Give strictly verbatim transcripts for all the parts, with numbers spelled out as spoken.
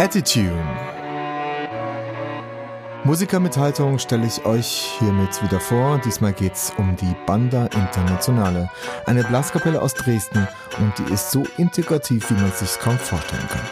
Attitude. Musiker mit Haltung stelle ich euch hiermit wieder vor. Diesmal geht's um die Banda Internationale. Eine Blaskapelle aus Dresden, und die ist so integrativ, wie man es sich kaum vorstellen kann.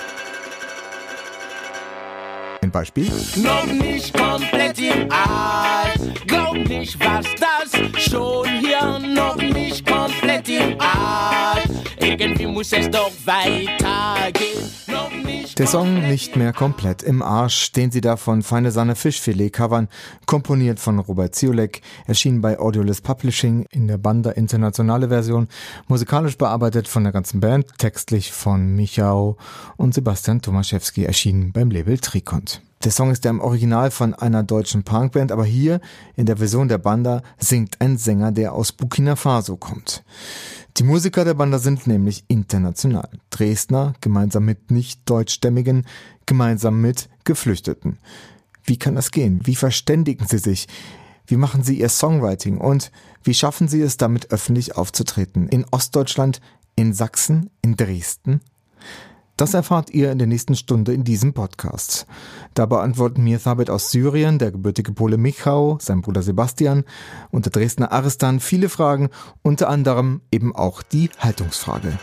Ein Beispiel? Noch nicht komplett im Arsch. Glaub nicht, was das schon hier. Noch nicht komplett im Arsch. Irgendwie muss es doch weitergehen. Noch nicht. Der Song Nicht mehr komplett im Arsch, den sie da von Feine Sahne Fischfilet covern, komponiert von Robert Ziolek, erschienen bei Audiolist Publishing in der Banda Internationale Version, musikalisch bearbeitet von der ganzen Band, textlich von Michał und Sebastian Tomaszewski, erschienen beim Label Trikont. Der Song ist ja im Original von einer deutschen Punkband, aber hier in der Version der Banda singt ein Sänger, der aus Burkina Faso kommt. Die Musiker der Banda sind nämlich international. Dresdner, gemeinsam mit nicht-deutschstämmigen, gemeinsam mit Geflüchteten. Wie kann das gehen? Wie verständigen sie sich? Wie machen sie ihr Songwriting? Und wie schaffen sie es, damit öffentlich aufzutreten? In Ostdeutschland, in Sachsen, in Dresden? Das erfahrt ihr in der nächsten Stunde in diesem Podcast. Da beantworten mir Thabit aus Syrien, der gebürtige Pole Michał, sein Bruder Sebastian und der Dresdner Aristan viele Fragen, unter anderem eben auch die Haltungsfrage.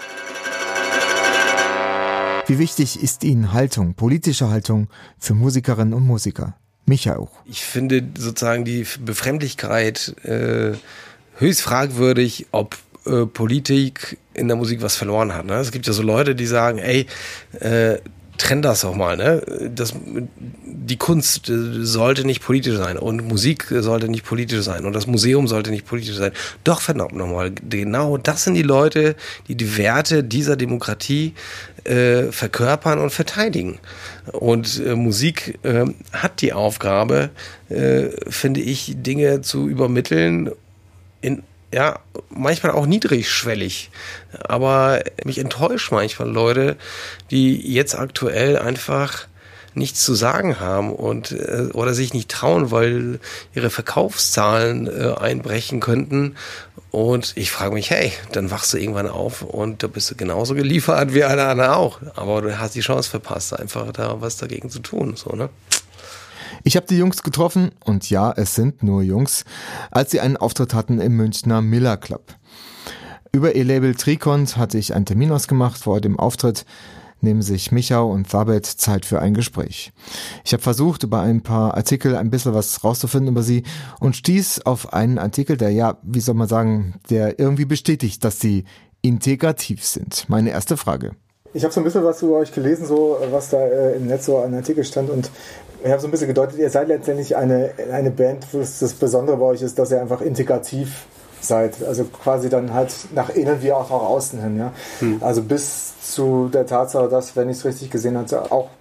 Wie wichtig ist Ihnen Haltung, politische Haltung für Musikerinnen und Musiker? Michał. Ich finde sozusagen die Befremdlichkeit äh, höchst fragwürdig, ob äh, Politik in der Musik was verloren hat. Ne? Es gibt ja so Leute, die sagen, ey, äh, trenn das doch mal. Ne? Das, die Kunst äh, sollte nicht politisch sein und Musik sollte nicht politisch sein und das Museum sollte nicht politisch sein. Doch, verdammt nochmal, genau das sind die Leute, die die Werte dieser Demokratie äh, verkörpern und verteidigen. Und äh, Musik äh, hat die Aufgabe, äh, finde ich, Dinge zu übermitteln in ja, manchmal auch niedrigschwellig, aber mich enttäuscht manchmal Leute, die jetzt aktuell einfach nichts zu sagen haben und äh, oder sich nicht trauen, weil ihre Verkaufszahlen äh, einbrechen könnten. Und ich frage mich, hey, dann wachst du irgendwann auf und da bist du genauso geliefert wie alle anderen auch. Aber du hast die Chance verpasst, einfach da was dagegen zu tun, so, ne? Ich habe die Jungs getroffen, und ja, es sind nur Jungs, als sie einen Auftritt hatten im Münchner Miller Club. Über ihr Label Trikont hatte ich einen Termin ausgemacht. Vor dem Auftritt nehmen sich Michał und Thabit Zeit für ein Gespräch. Ich habe versucht, über ein paar Artikel ein bisschen was rauszufinden über sie und stieß auf einen Artikel, der, ja, wie soll man sagen, der irgendwie bestätigt, dass sie integrativ sind. Meine erste Frage. Ich habe so ein bisschen was über euch gelesen, so was da äh, im Netz so an Artikel stand, und ich habe so ein bisschen gedeutet, ihr seid letztendlich eine, eine Band, wo das Besondere bei euch ist, dass ihr einfach integrativ seid. Also quasi dann halt nach innen wie auch nach außen hin. Ja? Hm. Also bis zu der Tatsache, dass, wenn ich es richtig gesehen hatte, auch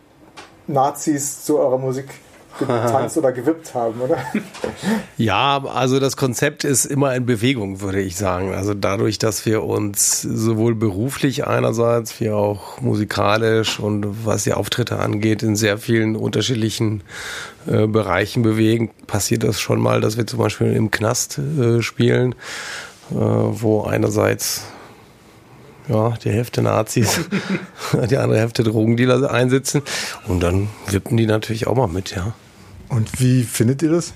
Nazis zu eurer Musik getanzt oder gewippt haben, oder? Ja, also das Konzept ist immer in Bewegung, würde ich sagen. Also dadurch, dass wir uns sowohl beruflich einerseits wie auch musikalisch und was die Auftritte angeht, in sehr vielen unterschiedlichen äh, Bereichen bewegen, passiert das schon mal, dass wir zum Beispiel im Knast äh, spielen, äh, wo einerseits ja, die Hälfte Nazis, die andere Hälfte Drogendealer einsitzen. Und dann wippen die natürlich auch mal mit, ja. Und wie findet ihr das?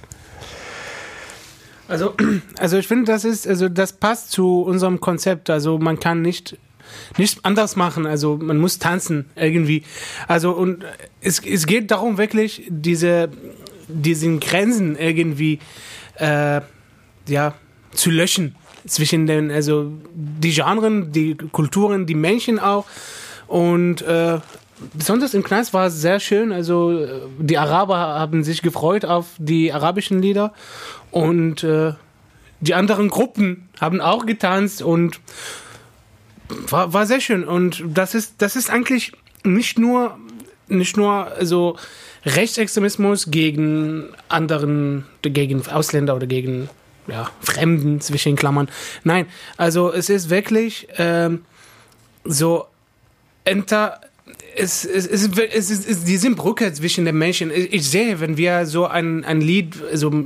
Also, also ich finde, das ist, also das passt zu unserem Konzept. Also man kann nicht nichts anders machen. Also man muss tanzen irgendwie. Also und es, es geht darum, wirklich diese diesen Grenzen irgendwie äh, ja zu löschen zwischen den, also die Genren, die Kulturen, die Menschen auch. Und äh, besonders im Knast war es sehr schön. Also die Araber haben sich gefreut auf die arabischen Lieder und äh, die anderen Gruppen haben auch getanzt und war, war sehr schön. Und das ist das ist eigentlich nicht nur nicht nur so Rechtsextremismus gegen anderen, gegen Ausländer oder gegen ja, Fremden zwischen Klammern. Nein, also es ist wirklich ähm, so enter Es, es, es, es, es ist diese Brücke zwischen den Menschen. Ich, ich sehe, wenn wir so ein, ein Lied, also mit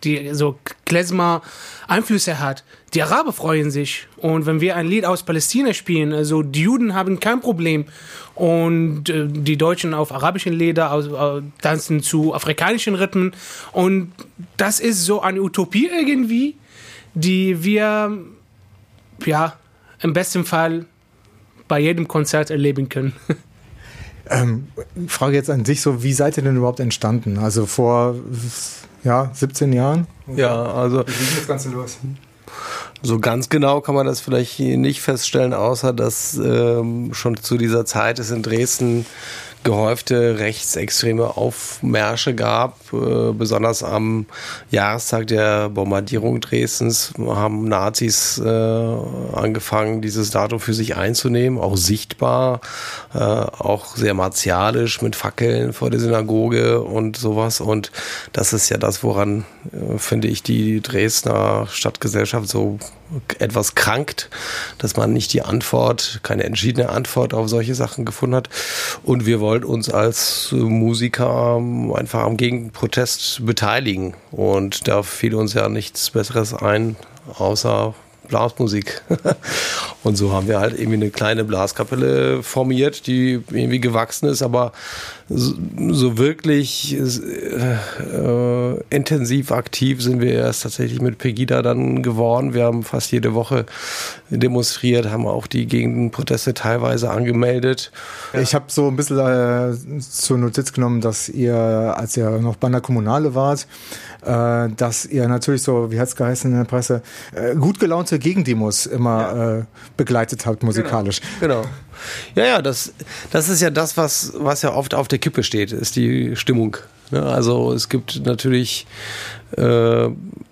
die so Klezmer-Einflüsse hat. Die Araber freuen sich. Und wenn wir ein Lied aus Palästina spielen, also die Juden haben kein Problem. Und äh, die Deutschen auf arabischen Lieder aus, äh, tanzen zu afrikanischen Rhythmen. Und das ist so eine Utopie irgendwie, die wir, ja, im besten Fall bei jedem Konzert erleben können. Ähm, Frage jetzt an dich, so wie seid ihr denn überhaupt entstanden? Also vor ja, siebzehn Jahren? Ja, also wie ging das Ganze los? So ganz genau kann man das vielleicht nicht feststellen, außer dass ähm, schon zu dieser Zeit es in Dresden gehäufte rechtsextreme Aufmärsche gab. Äh, besonders am Jahrestag der Bombardierung Dresdens haben Nazis äh, angefangen, dieses Datum für sich einzunehmen, auch sichtbar, äh, auch sehr martialisch mit Fackeln vor der Synagoge und sowas. Und das ist ja das, woran, äh, finde ich, die Dresdner Stadtgesellschaft so etwas krankt, dass man nicht die Antwort, keine entschiedene Antwort auf solche Sachen gefunden hat. Und wir wollten uns als Musiker einfach am Gegenprotest beteiligen. Und da fiel uns ja nichts Besseres ein, außer Blasmusik. Und so haben wir halt irgendwie eine kleine Blaskapelle formiert, die irgendwie gewachsen ist, aber so, so wirklich äh, intensiv aktiv sind wir erst tatsächlich mit Pegida dann geworden. Wir haben fast jede Woche demonstriert, haben auch die Gegenproteste teilweise angemeldet. Ich habe so ein bisschen äh, zur Notiz genommen, dass ihr, als ihr noch Banda Kommunale wart, äh, dass ihr natürlich so, wie hat es geheißen in der Presse, äh, gut gelaunte Gegendemos immer ja. äh, begleitet habt musikalisch. Genau. genau. Ja, ja, das, das ist ja das, was, was ja oft auf der Kippe steht, ist die Stimmung. Ne? Also es gibt natürlich äh,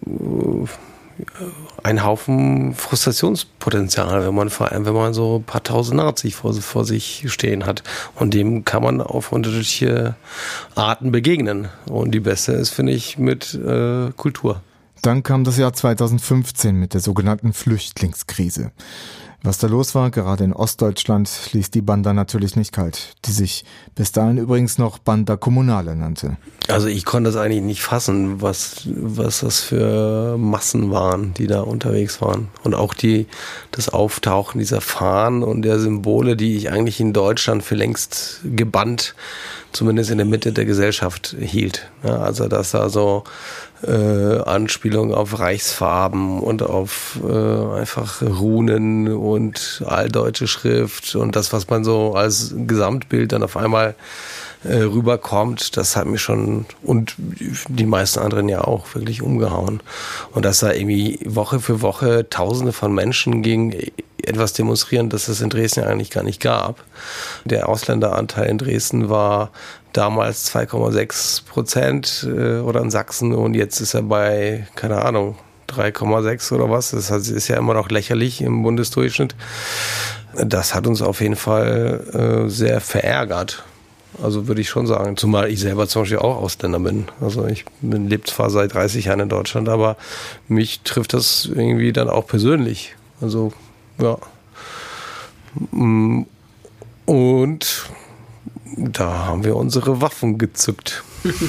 einen Haufen Frustrationspotenzial, wenn man vor allem, wenn man so ein paar tausend Nazis vor, vor sich stehen hat. Und dem kann man auf unterschiedliche Arten begegnen. Und die beste ist, finde ich, mit äh, Kultur. Dann kam das Jahr zweitausendfünfzehn mit der sogenannten Flüchtlingskrise. Was da los war, gerade in Ostdeutschland, ließ die Banda natürlich nicht kalt, die sich bis dahin übrigens noch Banda Kommunale nannte. Also ich konnte das eigentlich nicht fassen, was, was das für Massen waren, die da unterwegs waren. Und auch die, das Auftauchen dieser Fahnen und der Symbole, die ich eigentlich in Deutschland für längst gebannt, zumindest in der Mitte der Gesellschaft hielt. Ja, also dass da so äh, Anspielungen auf Reichsfarben und auf äh, einfach Runen und alldeutsche Schrift und das, was man so als Gesamtbild dann auf einmal äh, rüberkommt, das hat mich schon und die meisten anderen ja auch wirklich umgehauen. Und dass da irgendwie Woche für Woche Tausende von Menschen gegen etwas demonstrieren, das es in Dresden eigentlich gar nicht gab. Der Ausländeranteil in Dresden war damals zwei Komma sechs Prozent äh, oder in Sachsen und jetzt ist er bei, keine Ahnung, drei Komma sechs oder was. Das ist ja immer noch lächerlich im Bundesdurchschnitt. Das hat uns auf jeden Fall äh, sehr verärgert. Also würde ich schon sagen. Zumal ich selber zum Beispiel auch Ausländer bin. Also ich bin, lebe zwar seit dreißig Jahren in Deutschland, aber mich trifft das irgendwie dann auch persönlich. Also ja. Und da haben wir unsere Waffen gezückt.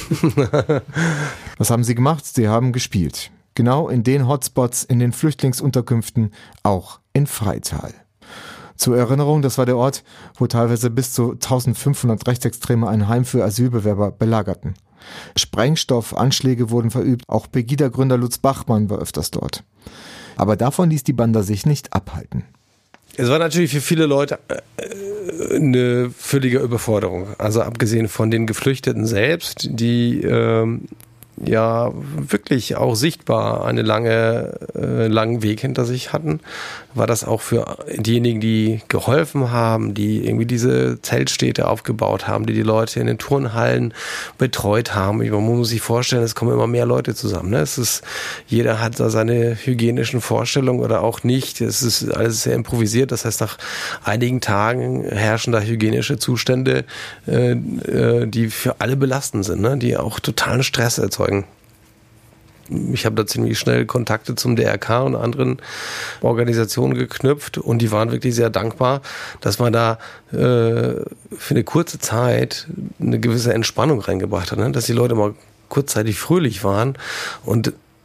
Was haben Sie gemacht? Sie haben gespielt. Genau in den Hotspots, in den Flüchtlingsunterkünften, auch in Freital. Zur Erinnerung, das war der Ort, wo teilweise bis zu eintausendfünfhundert Rechtsextreme ein Heim für Asylbewerber belagerten. Sprengstoffanschläge wurden verübt, auch Pegida-Gründer Lutz Bachmann war öfters dort. Aber davon ließ die Banda sich nicht abhalten. Es war natürlich für viele Leute eine völlige Überforderung. Also abgesehen von den Geflüchteten selbst, die ähm, ja wirklich auch sichtbar einen lange, äh, langen Weg hinter sich hatten, war das auch für diejenigen, die geholfen haben, die irgendwie diese Zeltstädte aufgebaut haben, die die Leute in den Turnhallen betreut haben. Man muss sich vorstellen, es kommen immer mehr Leute zusammen. Ne? Es ist, jeder hat da seine hygienischen Vorstellungen oder auch nicht. Es ist alles sehr improvisiert. Das heißt, nach einigen Tagen herrschen da hygienische Zustände, äh, äh, die für alle belastend sind, ne? Die auch totalen Stress erzeugen. Ich habe da ziemlich schnell Kontakte zum D R K und anderen Organisationen geknüpft und die waren wirklich sehr dankbar, dass man da äh, für eine kurze Zeit eine gewisse Entspannung reingebracht hat, ne? Dass die Leute mal kurzzeitig fröhlich waren und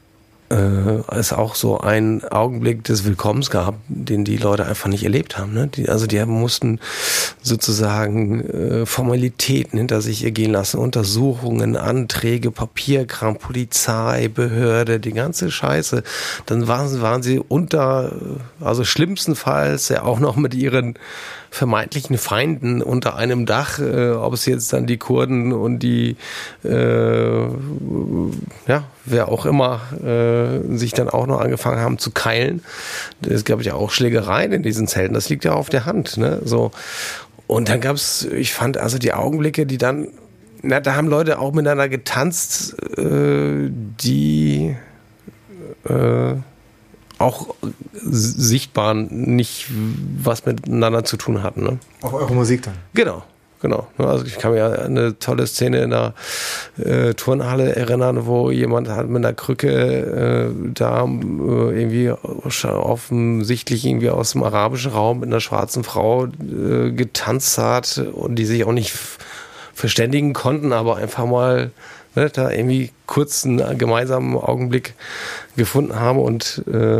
äh, es auch so einen Augenblick des Willkommens gab, den die Leute einfach nicht erlebt haben. Ne? Die, also die mussten sozusagen äh, Formalitäten hinter sich ergehen lassen, Untersuchungen, Anträge, Papierkram, Polizei, Behörde, die ganze Scheiße. Dann waren, waren sie unter, also schlimmstenfalls ja auch noch mit ihren vermeintlichen Feinden unter einem Dach, äh, ob es jetzt dann die Kurden und die, äh, ja, wer auch immer, äh, sich dann auch noch angefangen haben zu keilen. Es gab ja auch Schlägereien in diesen Zelten, das liegt ja auf der Hand, ne, so. Und dann gab's, ich fand also die Augenblicke, die dann, na, da haben Leute auch miteinander getanzt, äh, die, äh, auch sichtbar nicht was miteinander zu tun hatten. Ne? Auch eure Musik dann? Genau, genau. Also ich kann mir ja eine tolle Szene in der äh, Turnhalle erinnern, wo jemand halt mit einer Krücke äh, da äh, irgendwie offensichtlich irgendwie aus dem arabischen Raum mit einer schwarzen Frau äh, getanzt hat und die sich auch nicht f- verständigen konnten, aber einfach mal da irgendwie kurz einen gemeinsamen Augenblick gefunden haben und äh,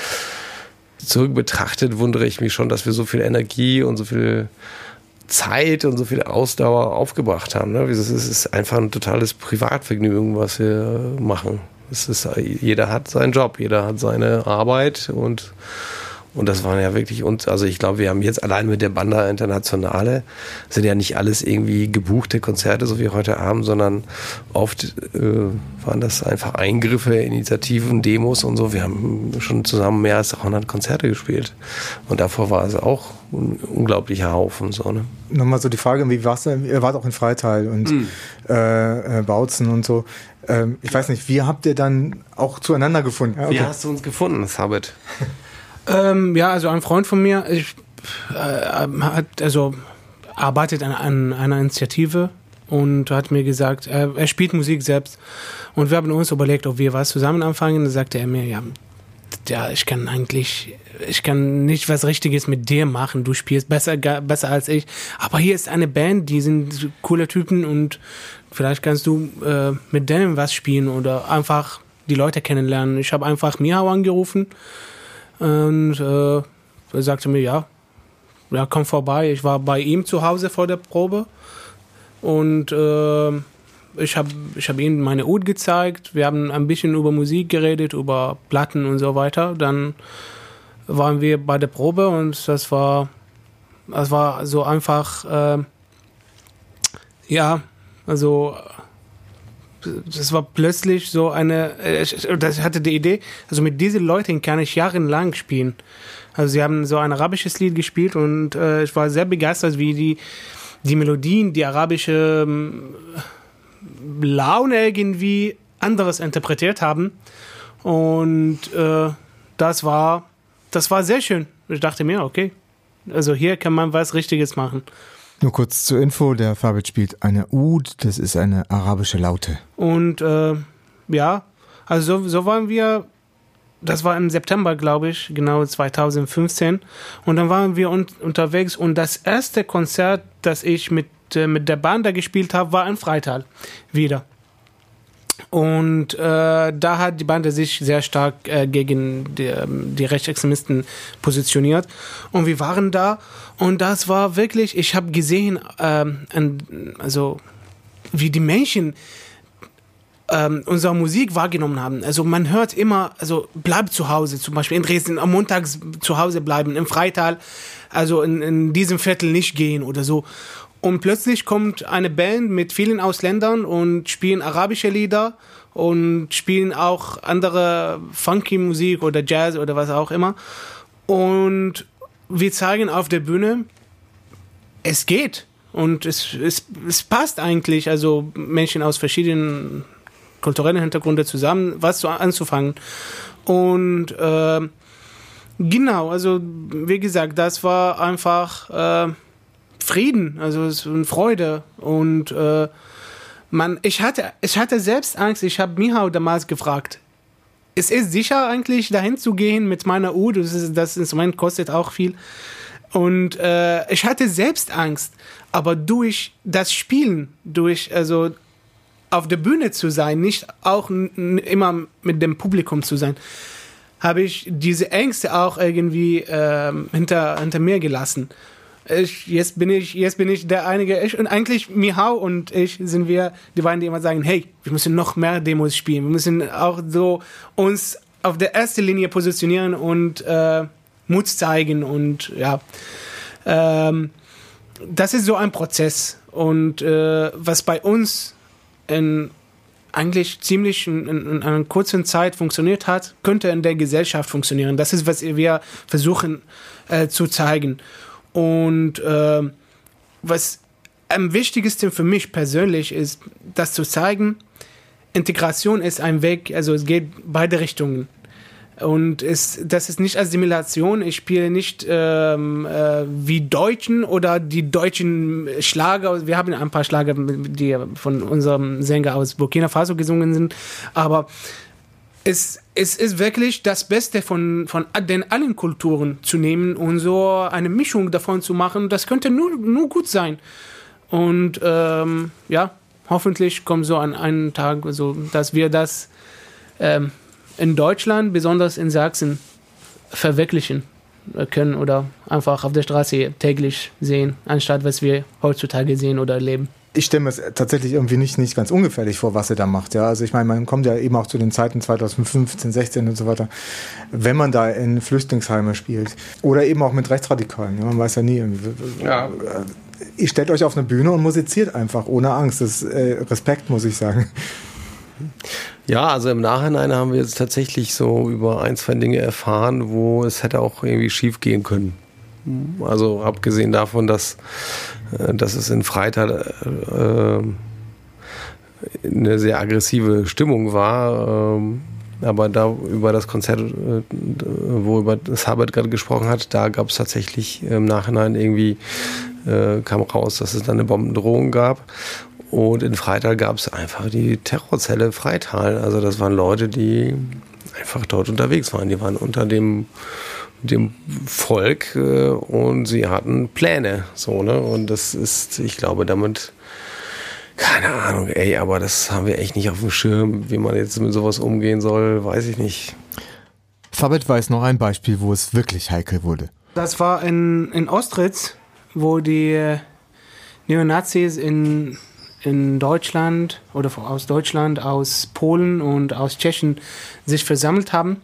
zurück betrachtet wundere ich mich schon, dass wir so viel Energie und so viel Zeit und so viel Ausdauer aufgebracht haben. Ne? Es ist einfach ein totales Privatvergnügen, was wir machen. Es ist, jeder hat seinen Job, jeder hat seine Arbeit und Und das waren ja wirklich uns, also ich glaube, wir haben jetzt allein mit der Banda Internationale, sind ja nicht alles irgendwie gebuchte Konzerte, so wie heute Abend, sondern oft äh, waren das einfach Eingriffe, Initiativen, Demos und so. Wir haben schon zusammen mehr als hundert Konzerte gespielt. Und davor war es auch ein unglaublicher Haufen. So, ne? Nochmal so die Frage, wie war's denn? Ihr wart auch in Freital und mm. äh, äh, Bautzen und so. Ähm, ich weiß nicht, wie habt ihr dann auch zueinander gefunden? Ja, okay. Wie hast du uns gefunden, Sabit? Ähm, ja, also ein Freund von mir ich, äh, hat also arbeitet an, an einer Initiative und hat mir gesagt, er, er spielt Musik selbst und wir haben uns überlegt, ob wir was zusammen anfangen. Da sagte er mir, ja, ja, ich kann eigentlich, ich kann nicht was Richtiges mit dir machen. Du spielst besser, besser als ich. Aber hier ist eine Band, die sind coole Typen und vielleicht kannst du äh, mit denen was spielen oder einfach die Leute kennenlernen. Ich habe einfach Mihau angerufen. Und äh, er sagte mir, ja, ja, komm vorbei. Ich war bei ihm zu Hause vor der Probe und äh, ich habe ich hab ihm meine Ud gezeigt. Wir haben ein bisschen über Musik geredet, über Platten und so weiter. Dann waren wir bei der Probe und das war, das war so einfach, äh, ja, also das war plötzlich so eine, ich, ich hatte die Idee, also mit diesen Leuten kann ich jahrelang spielen. Also sie haben so ein arabisches Lied gespielt und äh, ich war sehr begeistert, wie die, die Melodien, die arabische ähm, Laune irgendwie anderes interpretiert haben. Und äh, das war, das war sehr schön. Ich dachte mir, okay, also hier kann man was Richtiges machen. Nur kurz zur Info, der Fabit spielt eine Ud, das ist eine arabische Laute. Und äh, ja, also so, so waren wir, das war im September, glaube ich, genau zwanzig fünfzehn. Und dann waren wir un- unterwegs und das erste Konzert, das ich mit, äh, mit der Band da gespielt habe, war in Freital wieder. Und äh, da hat die Bande sich sehr stark äh, gegen die, die Rechtsextremisten positioniert. Und wir waren da und das war wirklich, ich habe gesehen, ähm, also wie die Menschen ähm, unsere Musik wahrgenommen haben. Also man hört immer, also bleib zu Hause, zum Beispiel in Dresden, am Montag zu Hause bleiben, im Freital, also in, in diesem Viertel nicht gehen oder so. Und plötzlich kommt eine Band mit vielen Ausländern und spielen arabische Lieder und spielen auch andere funky Musik oder Jazz oder was auch immer. Und wir zeigen auf der Bühne, es geht. Und es, es, es passt eigentlich, also Menschen aus verschiedenen kulturellen Hintergründen zusammen, was zu, anzufangen. Und äh, genau, also wie gesagt, das war einfach äh, Frieden, also Freude. Und äh, man, ich hatte, ich hatte selbst Angst, ich habe Mihau damals gefragt, es ist sicher eigentlich dahin zu gehen mit meiner Ud, das, ist, das Instrument kostet auch viel. Und äh, ich hatte selbst Angst, aber durch das Spielen, durch also auf der Bühne zu sein, nicht auch n- immer mit dem Publikum zu sein, habe ich diese Ängste auch irgendwie ähm, hinter, hinter mir gelassen. Ich, jetzt bin ich, jetzt bin ich der einige, ich, und eigentlich Mihau und ich sind wir die beiden, die immer sagen, hey, wir müssen noch mehr Demos spielen, wir müssen auch so uns auf der ersten Linie positionieren und äh, Mut zeigen und ja, ähm, das ist so ein Prozess und äh, was bei uns in eigentlich ziemlich in, in, in einer kurzen Zeit funktioniert hat, könnte in der Gesellschaft funktionieren. Das ist, was wir versuchen äh, zu zeigen. Und äh, was am wichtigsten für mich persönlich ist, das zu zeigen, Integration ist ein Weg, also es geht beide Richtungen. Und es, das ist nicht Assimilation, ich spiele nicht ähm, äh, wie Deutschen oder die deutschen Schlager, wir haben ein paar Schlager, die von unserem Sänger aus Burkina Faso gesungen sind, aber es, es ist wirklich das Beste von, von den allen Kulturen zu nehmen und so eine Mischung davon zu machen, das könnte nur, nur gut sein. Und ähm, ja, hoffentlich kommt so an einen Tag, so, dass wir das ähm, in Deutschland, besonders in Sachsen, verwirklichen können oder einfach auf der Straße täglich sehen, anstatt was wir heutzutage sehen oder erleben. Ich stelle mir es tatsächlich irgendwie nicht, nicht ganz ungefährlich vor, was er da macht. Ja, also ich meine, man kommt ja eben auch zu den Zeiten zweitausendfünfzehn, sechzehn und so weiter, wenn man da in Flüchtlingsheime spielt oder eben auch mit Rechtsradikalen. Ja, man weiß ja nie. Ja. Ihr stellt euch auf eine Bühne und musiziert einfach ohne Angst. Das ist äh, Respekt, muss ich sagen. Ja, also im Nachhinein haben wir jetzt tatsächlich so über ein, zwei Dinge erfahren, wo es hätte auch irgendwie schief gehen können. Also abgesehen davon, dass, dass es in Freital äh, eine sehr aggressive Stimmung war, äh, aber da über das Konzert, äh, wo über das Herbert gerade gesprochen hat, da gab es tatsächlich im Nachhinein irgendwie, äh, kam raus, dass es da eine Bombendrohung gab. Und in Freital gab es einfach die Terrorzelle Freital. Also das waren Leute, die einfach dort unterwegs waren. Die waren unter dem, dem Volk äh, und sie hatten Pläne. So, ne? Und das ist, ich glaube, damit, keine Ahnung, ey, aber das haben wir echt nicht auf dem Schirm. Wie man jetzt mit sowas umgehen soll, weiß ich nicht. Fabet weiß noch ein Beispiel, wo es wirklich heikel wurde. Das war in, in Ostritz, wo die Neonazis in in Deutschland oder aus Deutschland, aus Polen und aus Tschechien sich versammelt haben.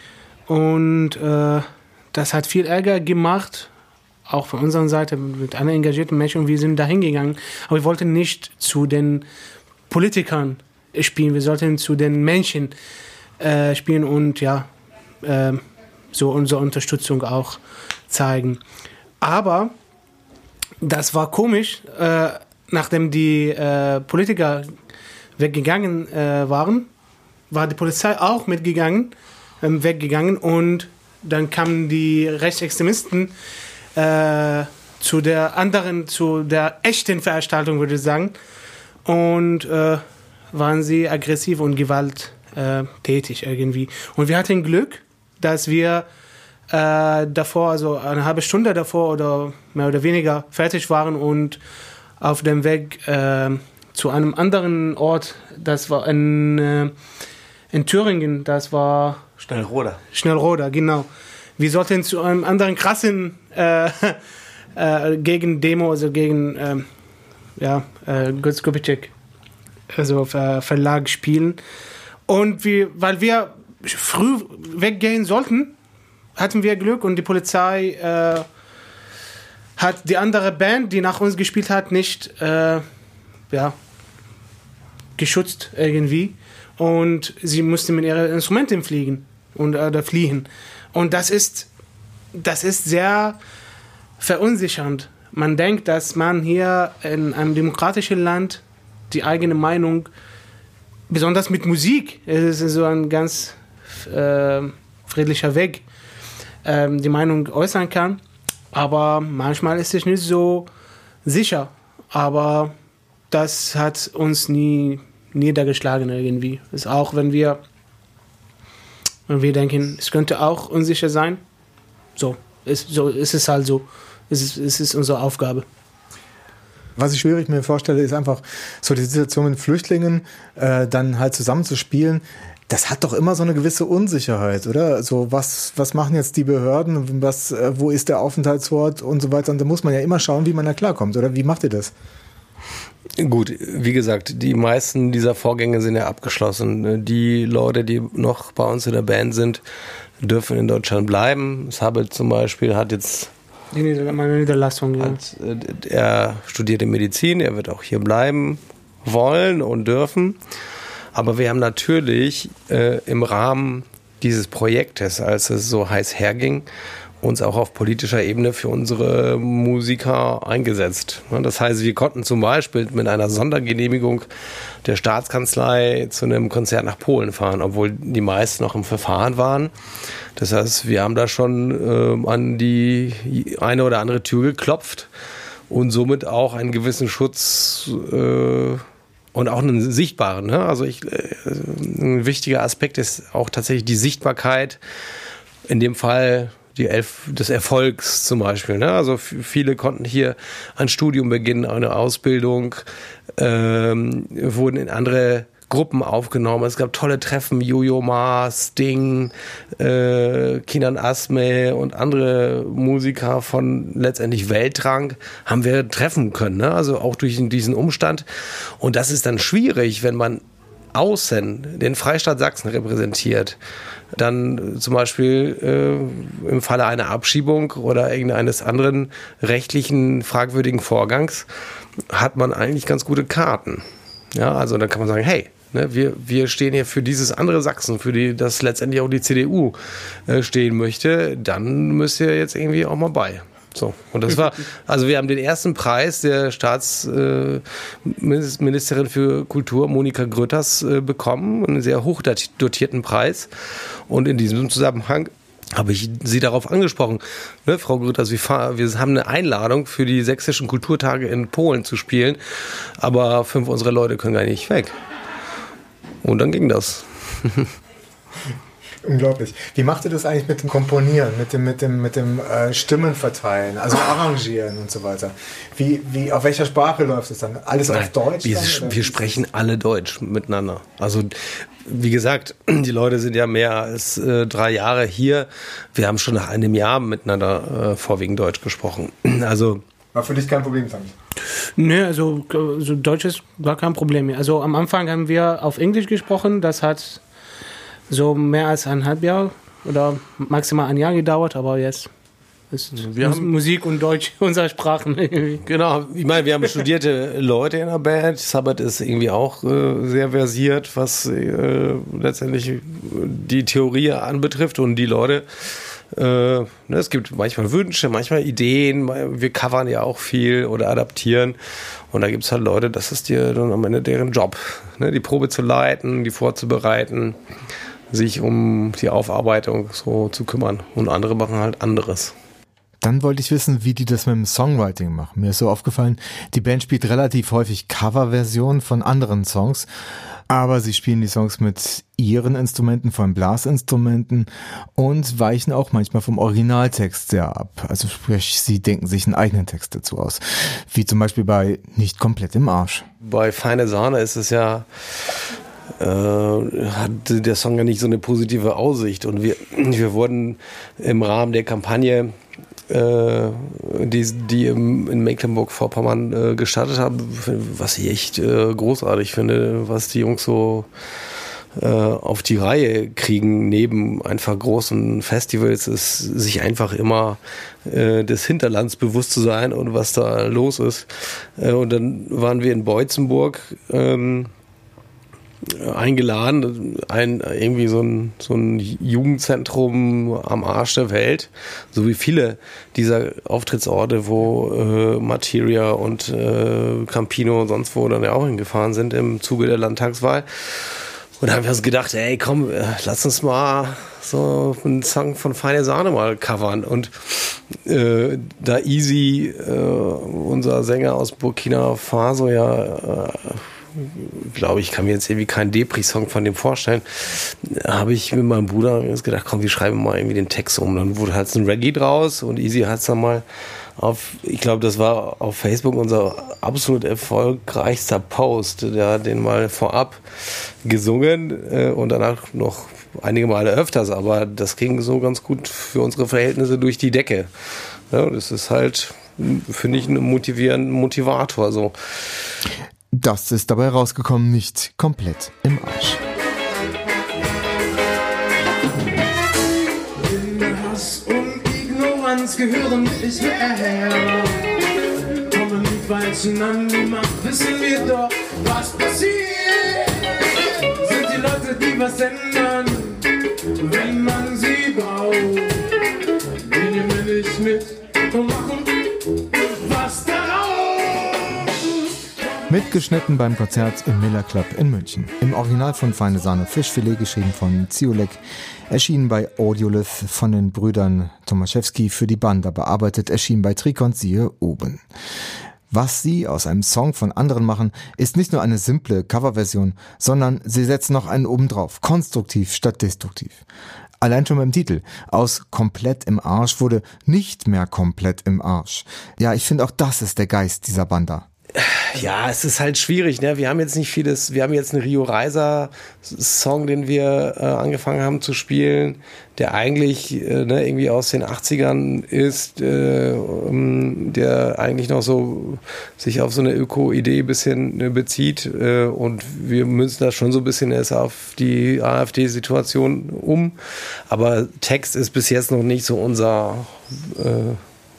Und äh, das hat viel Ärger gemacht, auch von unserer Seite mit anderen engagierten Menschen. Und wir sind da hingegangen. Aber wir wollten nicht zu den Politikern spielen, wir sollten zu den Menschen äh, spielen und ja, äh, so unsere Unterstützung auch zeigen. Aber das war komisch, äh, nachdem die äh, Politiker weggegangen äh, waren, war die Polizei auch mitgegangen, ähm, weggegangen und dann kamen die Rechtsextremisten äh, zu der anderen, zu der echten Veranstaltung, würde ich sagen, und äh, waren sie aggressiv und gewalttätig irgendwie. Und wir hatten Glück, dass wir äh, davor, also eine halbe Stunde davor oder mehr oder weniger fertig waren und auf dem Weg äh, zu einem anderen Ort, das war in, äh, in Thüringen, das war Schnellroda. Schnellroda, genau. Wir sollten zu einem anderen krassen äh, äh, gegen Demo, also gegen äh, ja, äh, Götz Kubitschek, also äh, Verlag spielen. Und wir, weil wir früh weggehen sollten, hatten wir Glück und die Polizei äh, hat die andere Band, die nach uns gespielt hat, nicht äh, ja, geschützt irgendwie. Und sie mussten mit ihren Instrumenten fliegen und, oder fliehen. Und das ist, das ist sehr verunsichernd. Man denkt, dass man hier in einem demokratischen Land die eigene Meinung, besonders mit Musik, es ist so ein ganz äh, friedlicher Weg, äh, die Meinung äußern kann. Aber manchmal ist es nicht so sicher. Aber das hat uns nie niedergeschlagen irgendwie. Ist auch, wenn wir, wenn wir denken, es könnte auch unsicher sein. So ist, so ist es halt so. Es ist, es ist unsere Aufgabe. Was ich schwierig mir vorstelle, ist einfach so die Situation mit Flüchtlingen, äh, dann halt zusammenzuspielen. Das hat doch immer so eine gewisse Unsicherheit, oder? Also was, was machen jetzt die Behörden, was, äh, wo ist der Aufenthaltsort und so weiter. Und da muss man ja immer schauen, wie man da klarkommt, oder? Wie macht ihr das? Gut, wie gesagt, die meisten dieser Vorgänge sind ja abgeschlossen. Die Leute, die noch bei uns in der Band sind, dürfen in Deutschland bleiben. Sabet zum Beispiel hat jetzt die Nieder- meine Niederlassung, ja. Hat, er studiert in Medizin, er wird auch hier bleiben wollen und dürfen. Aber wir haben natürlich äh, im Rahmen dieses Projektes, als es so heiß herging, uns auch auf politischer Ebene für unsere Musiker eingesetzt. Das heißt, wir konnten zum Beispiel mit einer Sondergenehmigung der Staatskanzlei zu einem Konzert nach Polen fahren, obwohl die meisten noch im Verfahren waren. Das heißt, wir haben da schon äh, an die eine oder andere Tür geklopft und somit auch einen gewissen Schutz äh, und auch einen sichtbaren. Ne? Also ich, äh, ein wichtiger Aspekt ist auch tatsächlich die Sichtbarkeit. In dem Fall die Elf des Erfolgs zum Beispiel. Ne? Also f- viele konnten hier ein Studium beginnen, eine Ausbildung, ähm, wurden in andere Gruppen aufgenommen. Es gab tolle Treffen, Yo-Yo Ma, Sting, äh, Kinan Asme und andere Musiker von letztendlich Weltrang haben wir treffen können. Ne? Also auch durch diesen Umstand. Und das ist dann schwierig, wenn man außen den Freistaat Sachsen repräsentiert, dann zum Beispiel äh, im Falle einer Abschiebung oder irgendeines anderen rechtlichen fragwürdigen Vorgangs hat man eigentlich ganz gute Karten. Ja, also dann kann man sagen, hey, ne, wir, wir stehen hier für dieses andere Sachsen, für die das letztendlich auch die C D U äh, stehen möchte, dann müsst ihr jetzt irgendwie auch mal bei. So, und das war, also wir haben den ersten Preis der Staatsministerin äh, für Kultur, Monika Grütters, äh, bekommen, einen sehr hoch dotierten Preis. Und in diesem Zusammenhang habe ich sie darauf angesprochen, ne, Frau Grütters, wir, fahr, wir haben eine Einladung für die sächsischen Kulturtage in Polen zu spielen, aber fünf unserer Leute können gar nicht weg. Und dann ging das. Unglaublich. Wie macht ihr das eigentlich mit dem Komponieren, mit dem, mit dem, mit dem äh, Stimmenverteilen, also Arrangieren und so weiter? Wie, wie, auf welcher Sprache läuft es dann? Alles Nein, auf Deutsch? Wir, dann, wir sprechen alle Deutsch miteinander. Also wie gesagt, die Leute sind ja mehr als äh, drei Jahre hier. Wir haben schon nach einem Jahr miteinander äh, vorwiegend Deutsch gesprochen. Also war für dich kein Problem, Sami? Nö, also, also Deutsch ist gar kein Problem mehr. Also am Anfang haben wir auf Englisch gesprochen, das hat so mehr als ein halb Jahr oder maximal ein Jahr gedauert, aber jetzt ist wir Mus- haben Musik und Deutsch unsere Sprachen. Genau, ich meine, wir haben studierte Leute in der Band. Sabbat ist irgendwie auch äh, sehr versiert, was äh, letztendlich die Theorie anbetrifft und die Leute. Äh, ne, es gibt manchmal Wünsche, manchmal Ideen. Wir covern ja auch viel oder adaptieren. Und da gibt es halt Leute, das ist dir dann am Ende deren Job, ne, die Probe zu leiten, die vorzubereiten, sich um die Aufarbeitung so zu kümmern. Und andere machen halt anderes. Dann wollte ich wissen, wie die das mit dem Songwriting machen. Mir ist so aufgefallen, die Band spielt relativ häufig Coverversionen von anderen Songs, aber sie spielen die Songs mit ihren Instrumenten, vor allem Blasinstrumenten, und weichen auch manchmal vom Originaltext sehr ab. Also sprich, sie denken sich einen eigenen Text dazu aus. Wie zum Beispiel bei Nicht komplett im Arsch. Bei Feine Sahne ist es ja Äh, hatte der Song ja nicht so eine positive Aussicht und wir, wir wurden im Rahmen der Kampagne, äh, die, die im, in Mecklenburg-Vorpommern äh, gestartet haben, was ich echt äh, großartig finde, was die Jungs so äh, auf die Reihe kriegen, neben einfach großen Festivals, ist sich einfach immer äh, des Hinterlands bewusst zu sein und was da los ist. Äh, und dann waren wir in Boitzenburg, ähm, eingeladen, ein, irgendwie so ein, so ein Jugendzentrum am Arsch der Welt, so wie viele dieser Auftrittsorte, wo äh, Materia und äh, Campino und sonst wo dann ja auch hingefahren sind im Zuge der Landtagswahl. Und da haben wir uns gedacht, ey komm, lass uns mal so einen Song von Feine Sahne mal covern. Und äh, da Easy, äh, unser Sänger aus Burkina Faso, ja äh, glaube ich, kann mir jetzt irgendwie keinen Depri-Song von dem vorstellen, habe ich mit meinem Bruder jetzt gedacht, komm, wir schreiben mal irgendwie den Text um. Dann wurde halt ein Reggae draus und Easy hat es dann mal auf, ich glaube, das war auf Facebook unser absolut erfolgreichster Post, der hat den mal vorab gesungen äh, und danach noch einige Male öfters, aber das ging so ganz gut für unsere Verhältnisse durch die Decke. Ja, das ist halt, finde ich, ein motivierender Motivator. So. Das ist dabei rausgekommen, nicht komplett im Arsch. Hass und Ignoranz gehören nicht mehr her. Kommen die Falschen an die Macht, wissen wir doch, was passiert. Sind die Leute, die was ändern, wenn man sie braucht. Die nehmen nicht mit und machen was daraus. Mitgeschnitten beim Konzert im Miller Club in München. Im Original von Feine Sahne Fischfilet, geschrieben von Ziolek, erschienen bei Audiolith von den Brüdern Tomaszewski für die Banda bearbeitet, erschien bei Trikont, siehe oben. Was sie aus einem Song von anderen machen, ist nicht nur eine simple Coverversion, sondern sie setzen noch einen obendrauf, konstruktiv statt destruktiv. Allein schon beim Titel. Aus komplett im Arsch wurde nicht mehr komplett im Arsch. Ja, ich finde auch das ist der Geist dieser Banda. Ja, es ist halt schwierig, ne? Wir haben jetzt nicht vieles, wir haben jetzt einen Rio Reiser Song, den wir äh, angefangen haben zu spielen, der eigentlich äh, ne, irgendwie aus den achtzigern ist, äh, um, der eigentlich noch so sich auf so eine Öko-Idee ein bisschen äh, bezieht äh, und wir münzen das schon so ein bisschen erst auf die AfD-Situation um, aber Text ist bis jetzt noch nicht so unser äh,